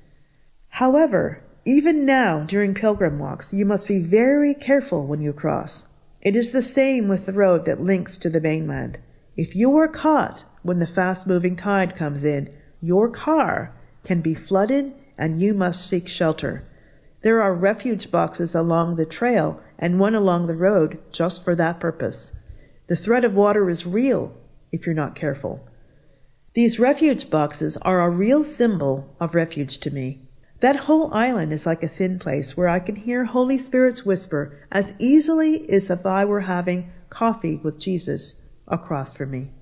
However, even now during pilgrim walks, you must be very careful when you cross. It is the same with the road that links to the mainland. If you are caught when the fast-moving tide comes in, your car can be flooded and you must seek shelter. There are refuge boxes along the trail and one along the road just for that purpose. The threat of water is real if you're not careful. These refuge boxes are a real symbol of refuge to me. That whole island is like a thin place where I can hear Holy Spirit's whisper as easily as if I were having coffee with Jesus across from me.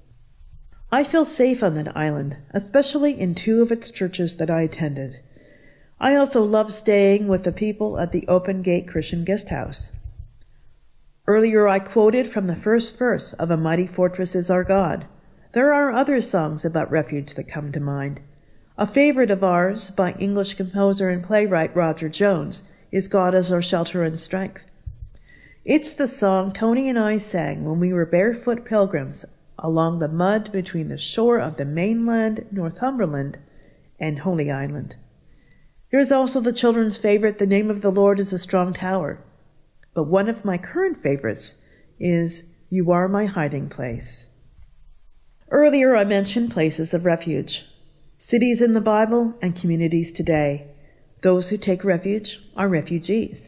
I feel safe on that island, especially in two of its churches that I attended. I also love staying with the people at the Open Gate Christian Guest House. Earlier I quoted from the first verse of A Mighty Fortress is Our God. There are other songs about refuge that come to mind. A favorite of ours by English composer and playwright Roger Jones is God is Our Shelter and Strength. It's the song Tony and I sang when we were barefoot pilgrims along the mud between the shore of the mainland Northumberland and Holy Island. There is also the children's favorite, The Name of the Lord is a Strong Tower. But one of my current favorites is You Are My Hiding Place. Earlier I mentioned places of refuge. Cities in the Bible and communities today. Those who take refuge are refugees.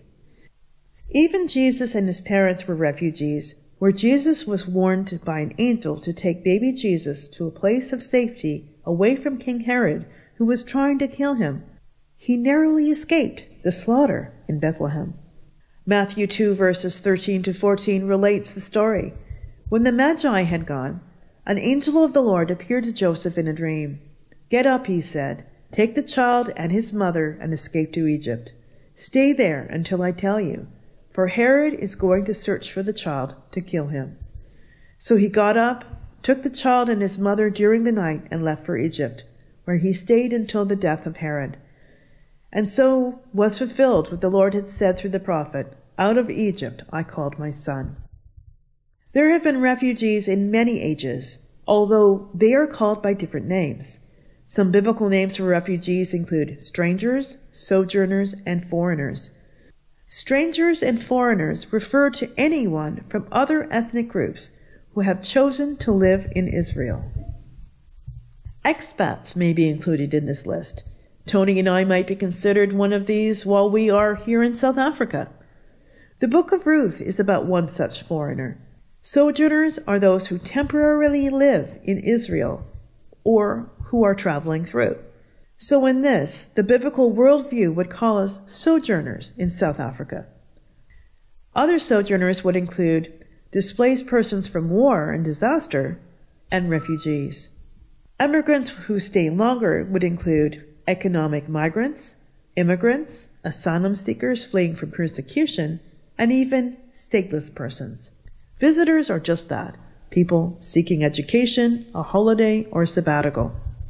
Even Jesus and his parents were refugees, where Jesus was warned by an angel to take baby Jesus to a place of safety away from King Herod, who was trying to kill him. He narrowly escaped the slaughter in Bethlehem. Matthew two verses thirteen to fourteen relates the story. When the Magi had gone, an angel of the Lord appeared to Joseph in a dream. Get up, he said, take the child and his mother and escape to Egypt. Stay there until I tell you, for Herod is going to search for the child to kill him. So he got up, took the child and his mother during the night and left for Egypt, where he stayed until the death of Herod. And so was fulfilled what the Lord had said through the prophet, out of Egypt I called my son. There have been refugees in many ages, although they are called by different names. Some biblical names for refugees include strangers, sojourners, and foreigners. Strangers and foreigners refer to anyone from other ethnic groups who have chosen to live in Israel. Expats may be included in this list. Tony and I might be considered one of these while we are here in South Africa. The Book of Ruth is about one such foreigner. Sojourners are those who temporarily live in Israel or who are traveling through. So in this, the biblical worldview would call us sojourners in South Africa. Other sojourners would include displaced persons from war and disaster and refugees. Immigrants who stay longer would include economic migrants, immigrants, asylum seekers fleeing from persecution, and even stateless persons. Visitors are just that, people seeking education, a holiday, or sabbatical.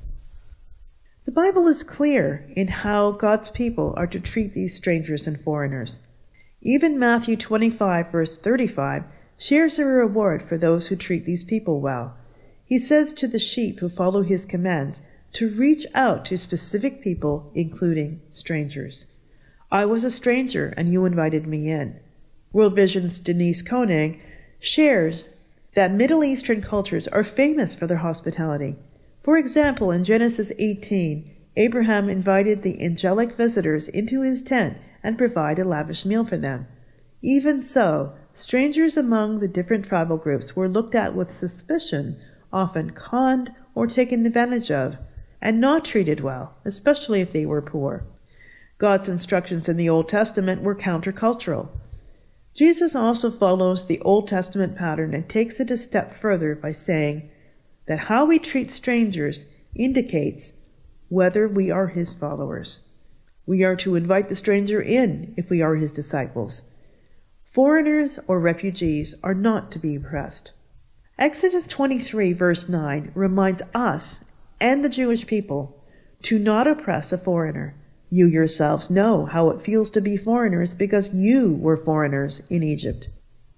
The Bible is clear in how God's people are to treat these strangers and foreigners. Even Matthew twenty-five, verse thirty-five, shares a reward for those who treat these people well. He says to the sheep who follow his commands to reach out to specific people, including strangers. I was a stranger and you invited me in. World Vision's Denise Koenig shares that Middle Eastern cultures are famous for their hospitality. For example, in Genesis eighteen, Abraham invited the angelic visitors into his tent and provided a lavish meal for them. Even so, strangers among the different tribal groups were looked at with suspicion, often conned or taken advantage of, and not treated well, especially if they were poor. God's instructions in the Old Testament were countercultural. Jesus also follows the Old Testament pattern and takes it a step further by saying that how we treat strangers indicates whether we are his followers. We are to invite the stranger in if we are his disciples. Foreigners or refugees are not to be oppressed. Exodus twenty-three, verse nine, reminds us and the Jewish people to not oppress a foreigner. You yourselves know how it feels to be foreigners because you were foreigners in Egypt.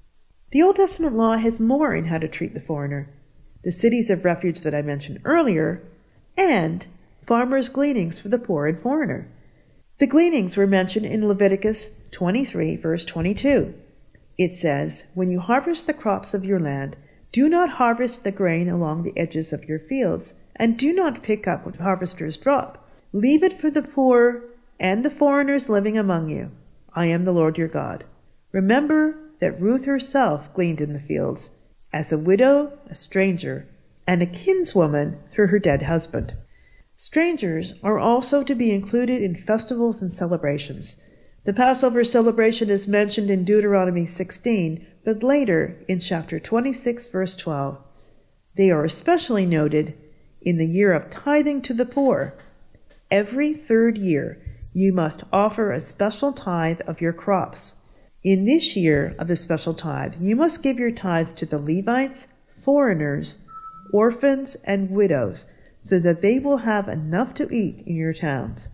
The Old Testament law has more in how to treat the foreigner. The cities of refuge that I mentioned earlier, and farmers' gleanings for the poor and foreigner. The gleanings were mentioned in Leviticus twenty-three, verse twenty-two. It says, when you harvest the crops of your land, do not harvest the grain along the edges of your fields, and do not pick up what harvesters drop. Leave it for the poor and the foreigners living among you. I am the Lord your God. Remember that Ruth herself gleaned in the fields, as a widow, a stranger, and a kinswoman through her dead husband. Strangers are also to be included in festivals and celebrations. The Passover celebration is mentioned in Deuteronomy sixteen, but later in chapter twenty-six, verse twelve. They are especially noted in the year of tithing to the poor. Every third year, you must offer a special tithe of your crops. In this year of the special tithe, you must give your tithes to the Levites, foreigners, orphans, and widows, so that they will have enough to eat in your towns.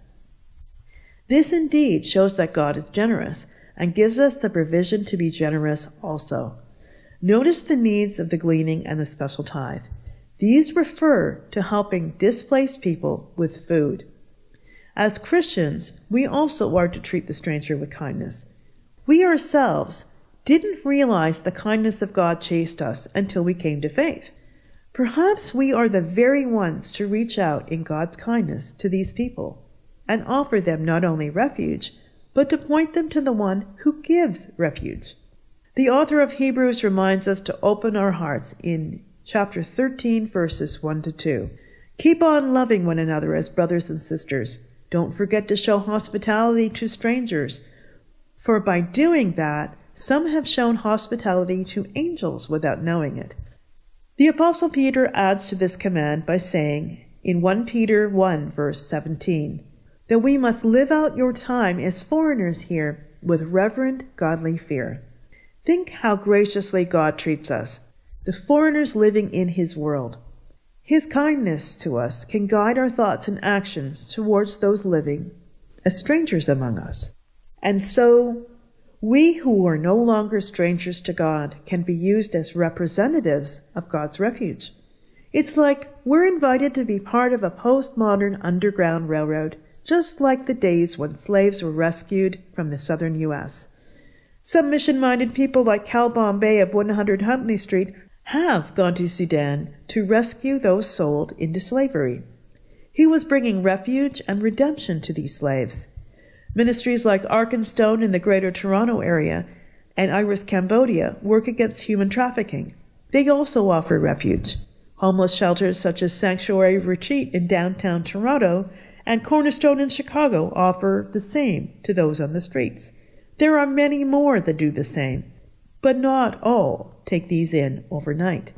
This indeed shows that God is generous and gives us the provision to be generous also. Notice the needs of the gleaning and the special tithe. These refer to helping displaced people with food. As Christians, we also are to treat the stranger with kindness. We ourselves didn't realize the kindness of God chased us until we came to faith. Perhaps we are the very ones to reach out in God's kindness to these people and offer them not only refuge, but to point them to the one who gives refuge. The author of Hebrews reminds us to open our hearts in chapter thirteen, verses one to two. Keep on loving one another as brothers and sisters. Don't forget to show hospitality to strangers, for by doing that, some have shown hospitality to angels without knowing it. The Apostle Peter adds to this command by saying in First Peter one, verse seventeen, that we must live out your time as foreigners here with reverent, godly fear. Think how graciously God treats us, the foreigners living in his world. His kindness to us can guide our thoughts and actions towards those living as strangers among us. And so, we who are no longer strangers to God can be used as representatives of God's refuge. It's like we're invited to be part of a postmodern underground railroad, just like the days when slaves were rescued from the southern U S Some mission-minded people like Cal Bombay of one hundred Huntley Street have gone to Sudan to rescue those sold into slavery. He was bringing refuge and redemption to these slaves. Ministries like Ark and Stone in the Greater Toronto Area and Iris Cambodia work against human trafficking. They also offer refuge. Homeless shelters such as Sanctuary Retreat in downtown Toronto and Cornerstone in Chicago offer the same to those on the streets. There are many more that do the same, but not all take these in overnight.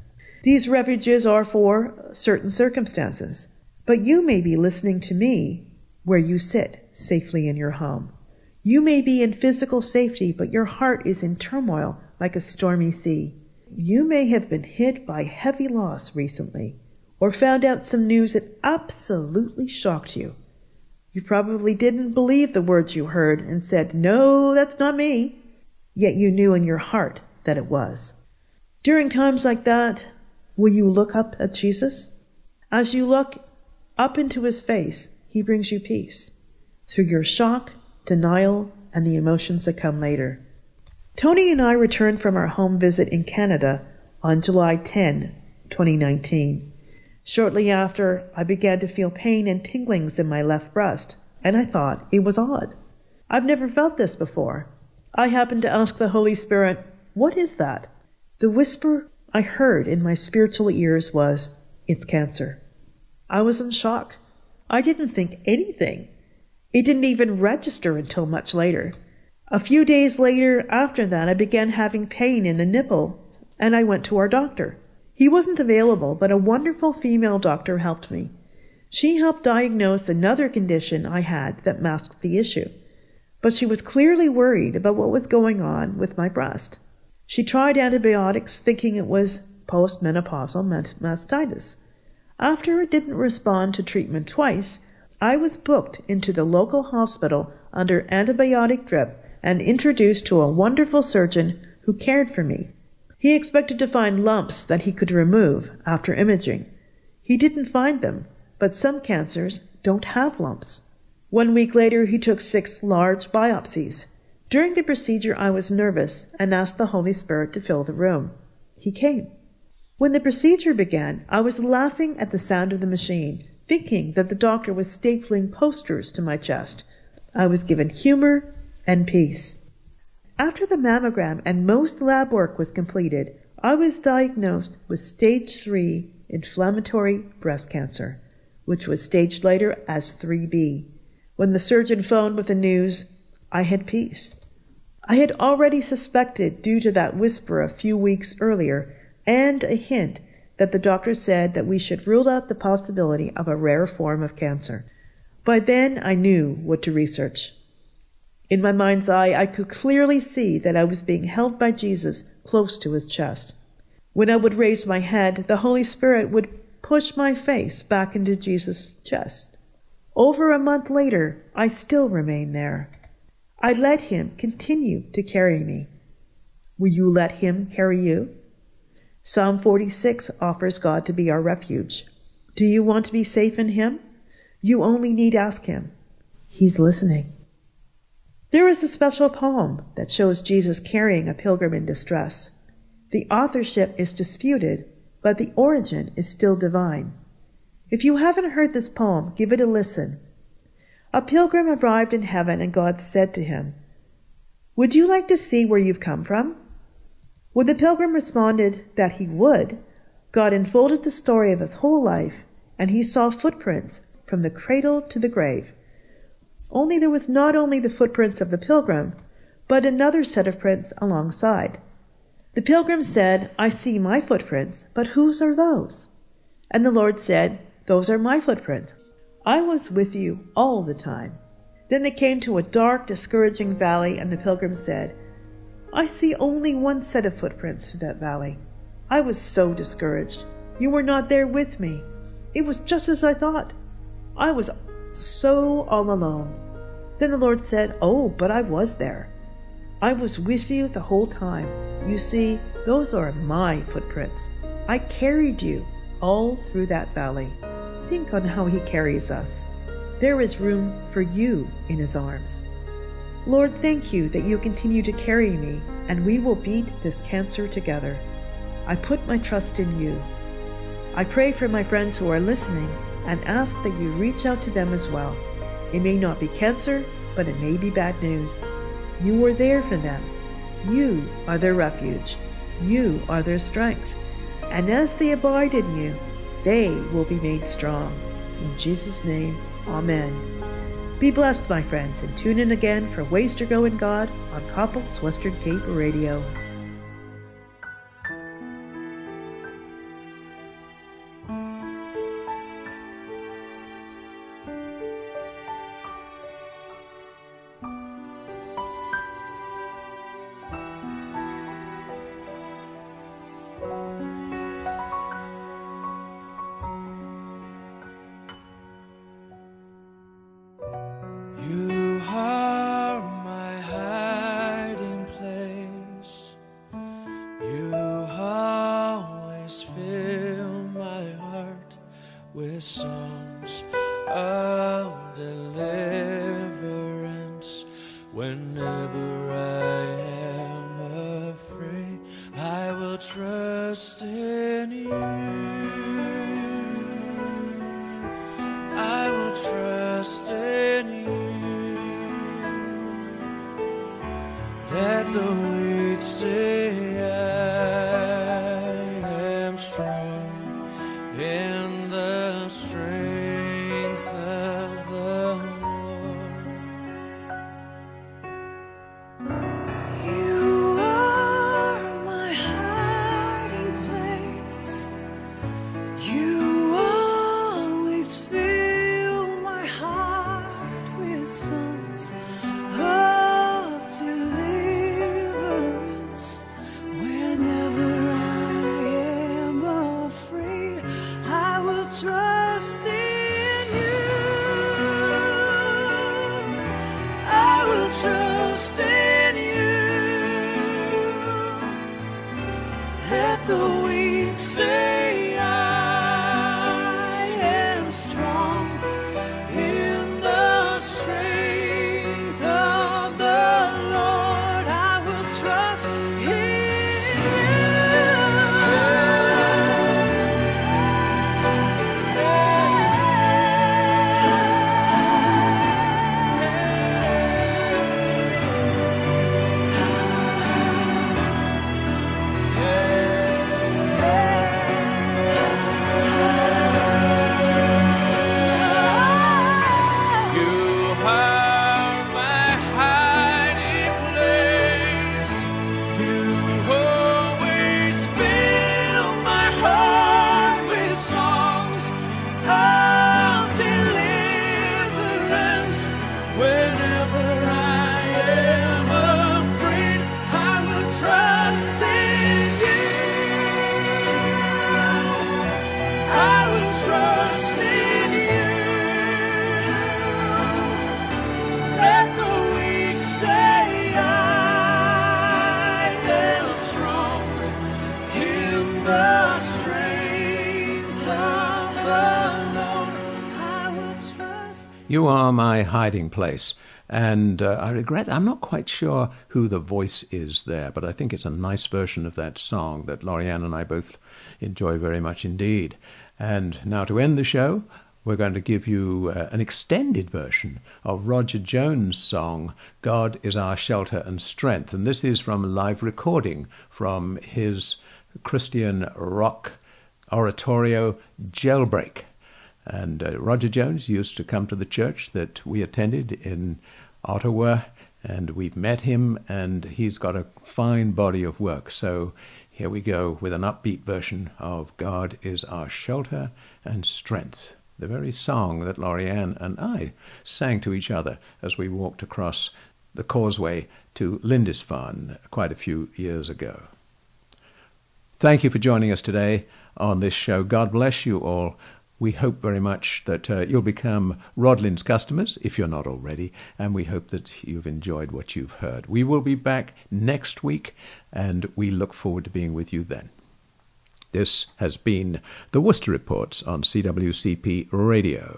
These refuges are for certain circumstances. But you may be listening to me where you sit safely in your home. You may be in physical safety, but your heart is in turmoil like a stormy sea. You may have been hit by heavy loss recently, or found out some news that absolutely shocked you. You probably didn't believe the words you heard and said, "No, that's not me." Yet you knew in your heart that it was. During times like that, will you look up at Jesus? As you look up into his face, he brings you peace through your shock, denial, and the emotions that come later. Tony and I returned from our home visit in Canada on July tenth, twenty nineteen. Shortly after, I began to feel pain and tinglings in my left breast, and I thought it was odd. I've never felt this before. I happened to ask the Holy Spirit, "What is that?" The whisper I heard in my spiritual ears was, "It's cancer." I was in shock. I didn't think anything. It didn't even register until much later. A few days later after that, I began having pain in the nipple, and I went to our doctor. He wasn't available, but a wonderful female doctor helped me. She helped diagnose another condition I had that masked the issue, but she was clearly worried about what was going on with my breast. She tried antibiotics, thinking it was postmenopausal mastitis. After it didn't respond to treatment twice, I was booked into the local hospital under antibiotic drip and introduced to a wonderful surgeon who cared for me. He expected to find lumps that he could remove after imaging. He didn't find them, but some cancers don't have lumps. One week later, he took six large biopsies. During the procedure, I was nervous and asked the Holy Spirit to fill the room. He came. When the procedure began, I was laughing at the sound of the machine, thinking that the doctor was stapling posters to my chest. I was given humor and peace. After the mammogram and most lab work was completed, I was diagnosed with stage three inflammatory breast cancer, which was staged later as three B. When the surgeon phoned with the news, I had peace. I had already suspected, due to that whisper a few weeks earlier, and a hint that the doctor said that we should rule out the possibility of a rare form of cancer. By then, I knew what to research. In my mind's eye, I could clearly see that I was being held by Jesus close to his chest. When I would raise my head, the Holy Spirit would push my face back into Jesus' chest. Over a month later, I still remained there. I let him continue to carry me. Will you let him carry you? Psalm forty-six offers God to be our refuge. Do you want to be safe in him? You only need ask him. He's listening. There is a special poem that shows Jesus carrying a pilgrim in distress. The authorship is disputed, but the origin is still divine. If you haven't heard this poem, give it a listen. A pilgrim arrived in heaven, and God said to him, "Would you like to see where you've come from?" When the pilgrim responded that he would, God unfolded the story of his whole life, and he saw footprints from the cradle to the grave. Only there was not only the footprints of the pilgrim, but another set of prints alongside. The pilgrim said, "I see my footprints, but whose are those?" And the Lord said, "Those are my footprints. I was with you all the time." Then they came to a dark, discouraging valley, and the pilgrim said, "I see only one set of footprints through that valley. I was so discouraged. You were not there with me. It was just as I thought. I was so all alone." Then the Lord said, "Oh, but I was there. I was with you the whole time. You see, those are my footprints. I carried you all through that valley." Think on how he carries us. There is room for you in his arms. Lord, thank you that you continue to carry me, and we will beat this cancer together. I put my trust in you. I pray for my friends who are listening and ask that you reach out to them as well. It may not be cancer, but it may be bad news. You are there for them. You are their refuge. You are their strength. And as they abide in you, they will be made strong. In Jesus' name, amen. Be blessed, my friends, and tune in again for Ways to Go in God on Couples Western Cape Radio. songs of deliverance. Whenever I am afraid, I will trust in you. I will trust in you. Let the weak say I am strong in the strength of the Lord. You are my hiding place. You always fill my heart with songs of deliverance. Whenever I am afraid, I will trust in you. I will trust in you. Let the weak say I am strong in the strength of the Lord. I will trust in You are my hiding place. You always fill my heart with songs of deliverance. Whenever I am afraid, I will trust in you. I will trust in you. Let the weak say I am strong in the strength of the Lord. I will trust. You Are My Hiding Place. And uh, I regret, I'm not quite sure who the voice is there, but I think it's a nice version of that song that Lorianne and I both enjoy very much indeed. And now to end the show, we're going to give you uh, an extended version of Roger Jones' song, God is Our Shelter and Strength. And this is from a live recording from his Christian rock oratorio, Jailbreak. And uh, Roger Jones used to come to the church that we attended in Ottawa, and we've met him, and he's got a fine body of work. So here we go with an upbeat version of God is Our Shelter and Strength, the very song that Lorianne and I sang to each other as we walked across the causeway to Lindisfarne quite a few years ago. Thank you for joining us today on this show. God bless you all. We hope very much that uh, you'll become Rodlin's customers, if you're not already, and we hope that you've enjoyed what you've heard. We will be back next week, and we look forward to being with you then. This has been the Worcester Reports on C W C P Radio.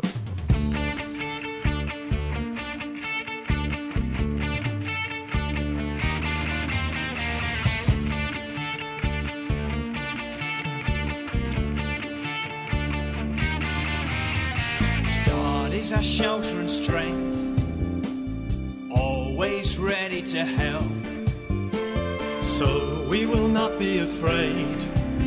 Our shelter and strength, always ready to help, so we will not be afraid,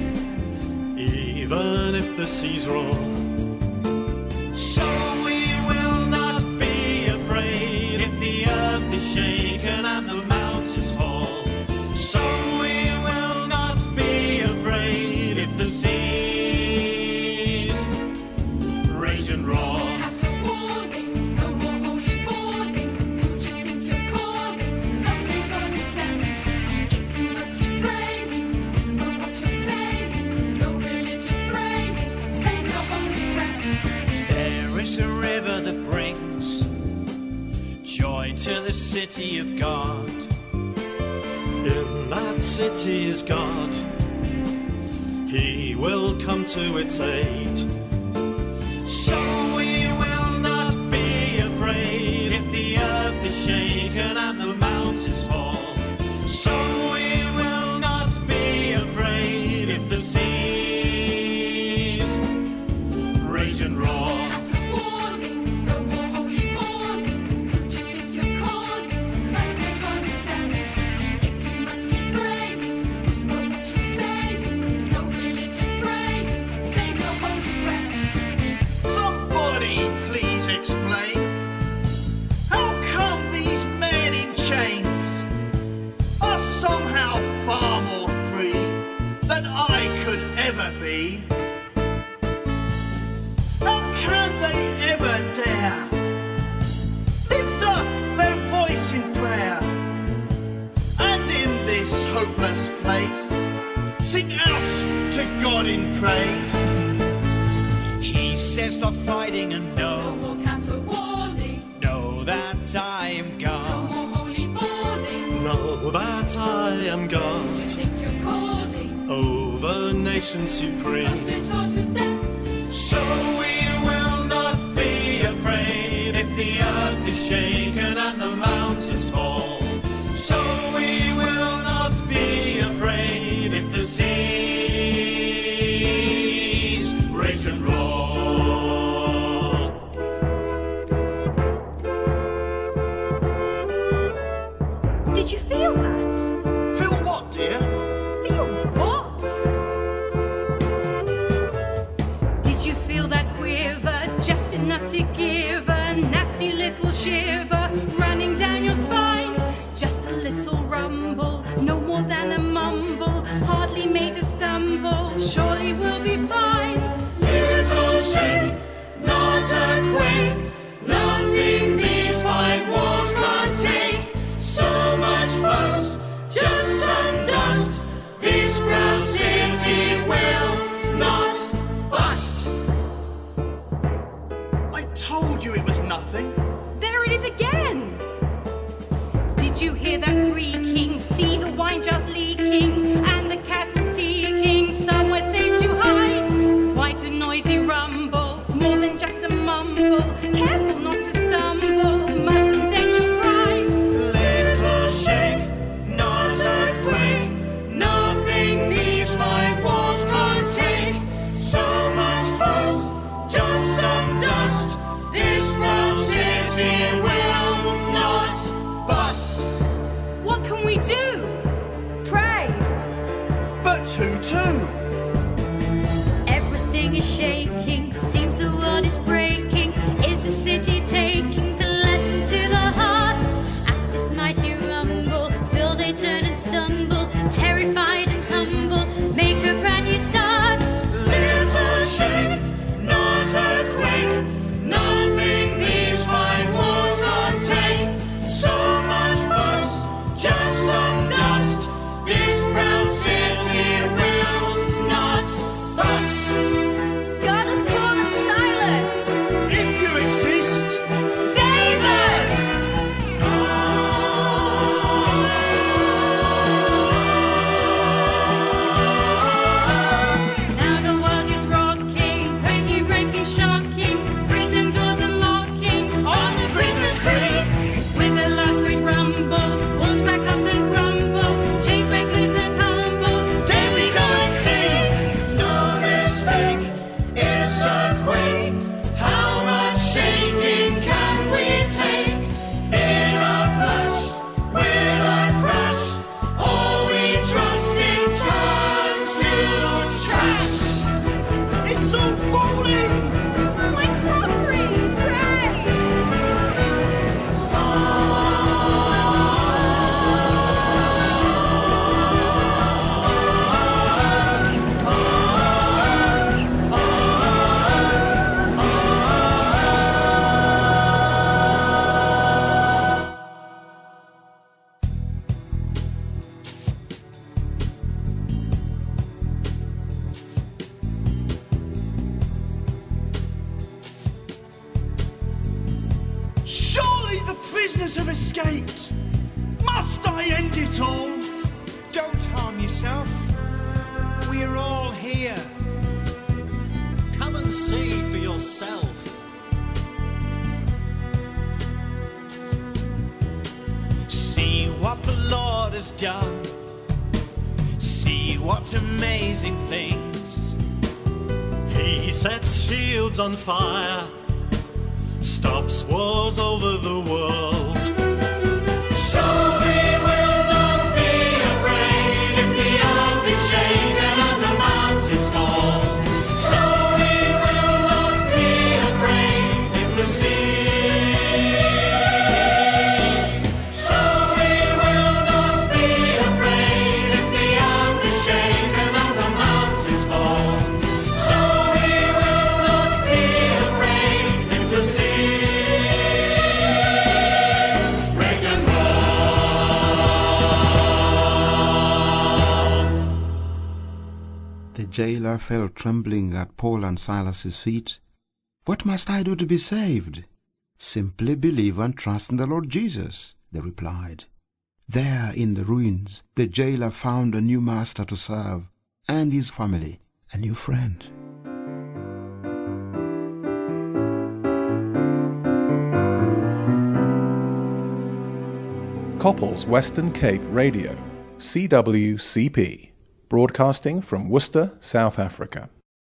even if the seas roar. So we will not be afraid if the earth is shaken and the mountains fall. So we will not be afraid if the seas rage and roar. To the city of God. In that city is God. He will come to its aid. that I could ever be. How can they ever dare lift up their voice in prayer, and in this hopeless place sing out to God in praise? He says stop fighting and know, No more caterwauling, know that I am no God. more holy balling. Know that I am Do you God think you're calling? over nations supreme. Switch God who's dead. So we will not be afraid if the earth is shaken and the mountains fall. So we will not be afraid if the seas rage and roar. Did you feel that? Feel what, dear? Feel what? Did you feel that quiver, just enough to give a nasty little shiver running down your spine? Just a little rumble, no more than a mumble, hardly made a stumble, surely we'll be fine. Little shake, not a quake, nothing these fine walls can't take. So much fuss, just some dust, this proud city will not bust. I told you it was nothing. There it is again! Did you hear that creaking? See the wine jars leaking and the cattle seeking somewhere safe to hide? Quite a noisy rumble, more than just a mumble. Careful not to stumble, mustn't danger pride. Little shake, not a quake, nothing these fine walls can't take. So much fuss, just some dust, this proud city will not bust. What can we do? Pray. But who to? Everything is shaking, seems the world is breaking. Is the city taking the lesson to the heart? At this mighty rumble, will they turn and stumble? Terrified and humble, make a brand new start. Little shake, not a quake, nothing these fine walls can't take. So much fuss, just some dust, this proud city will not bust. God of Paul and Silas, If you exist, save us! Now the world is rocking, quaking, breaking, shocking, prison doors unlocking on the Christmas tree, with the last great rumble, walls crack up and crumble, chains break loose and tumble. there we go and sing. No mistake, it's a quake. How much shaking can we take? In a flash, with a crash, all we trust in turns to trash. It's all falling. My crockery, pray! Surely the prisoners have escaped. Must I end it all? Don't harm yourself. We're all here. Come and see for yourself. See what the Lord has done. See what amazing things. He sets shields on fire, stops wars over the world. So we will not be afraid if the earth is shaken and the mountains fall. So we will not be afraid if the seas. So we will not be afraid if the earth is shaken and the The jailer fell trembling at Paul and Silas's feet. "What must I do to be saved?" "Simply believe and trust in the Lord Jesus," they replied. There in the ruins, the jailer found a new master to serve, and his family a new friend. Couples Western Cape Radio, C W C P, broadcasting from Worcester, South Africa.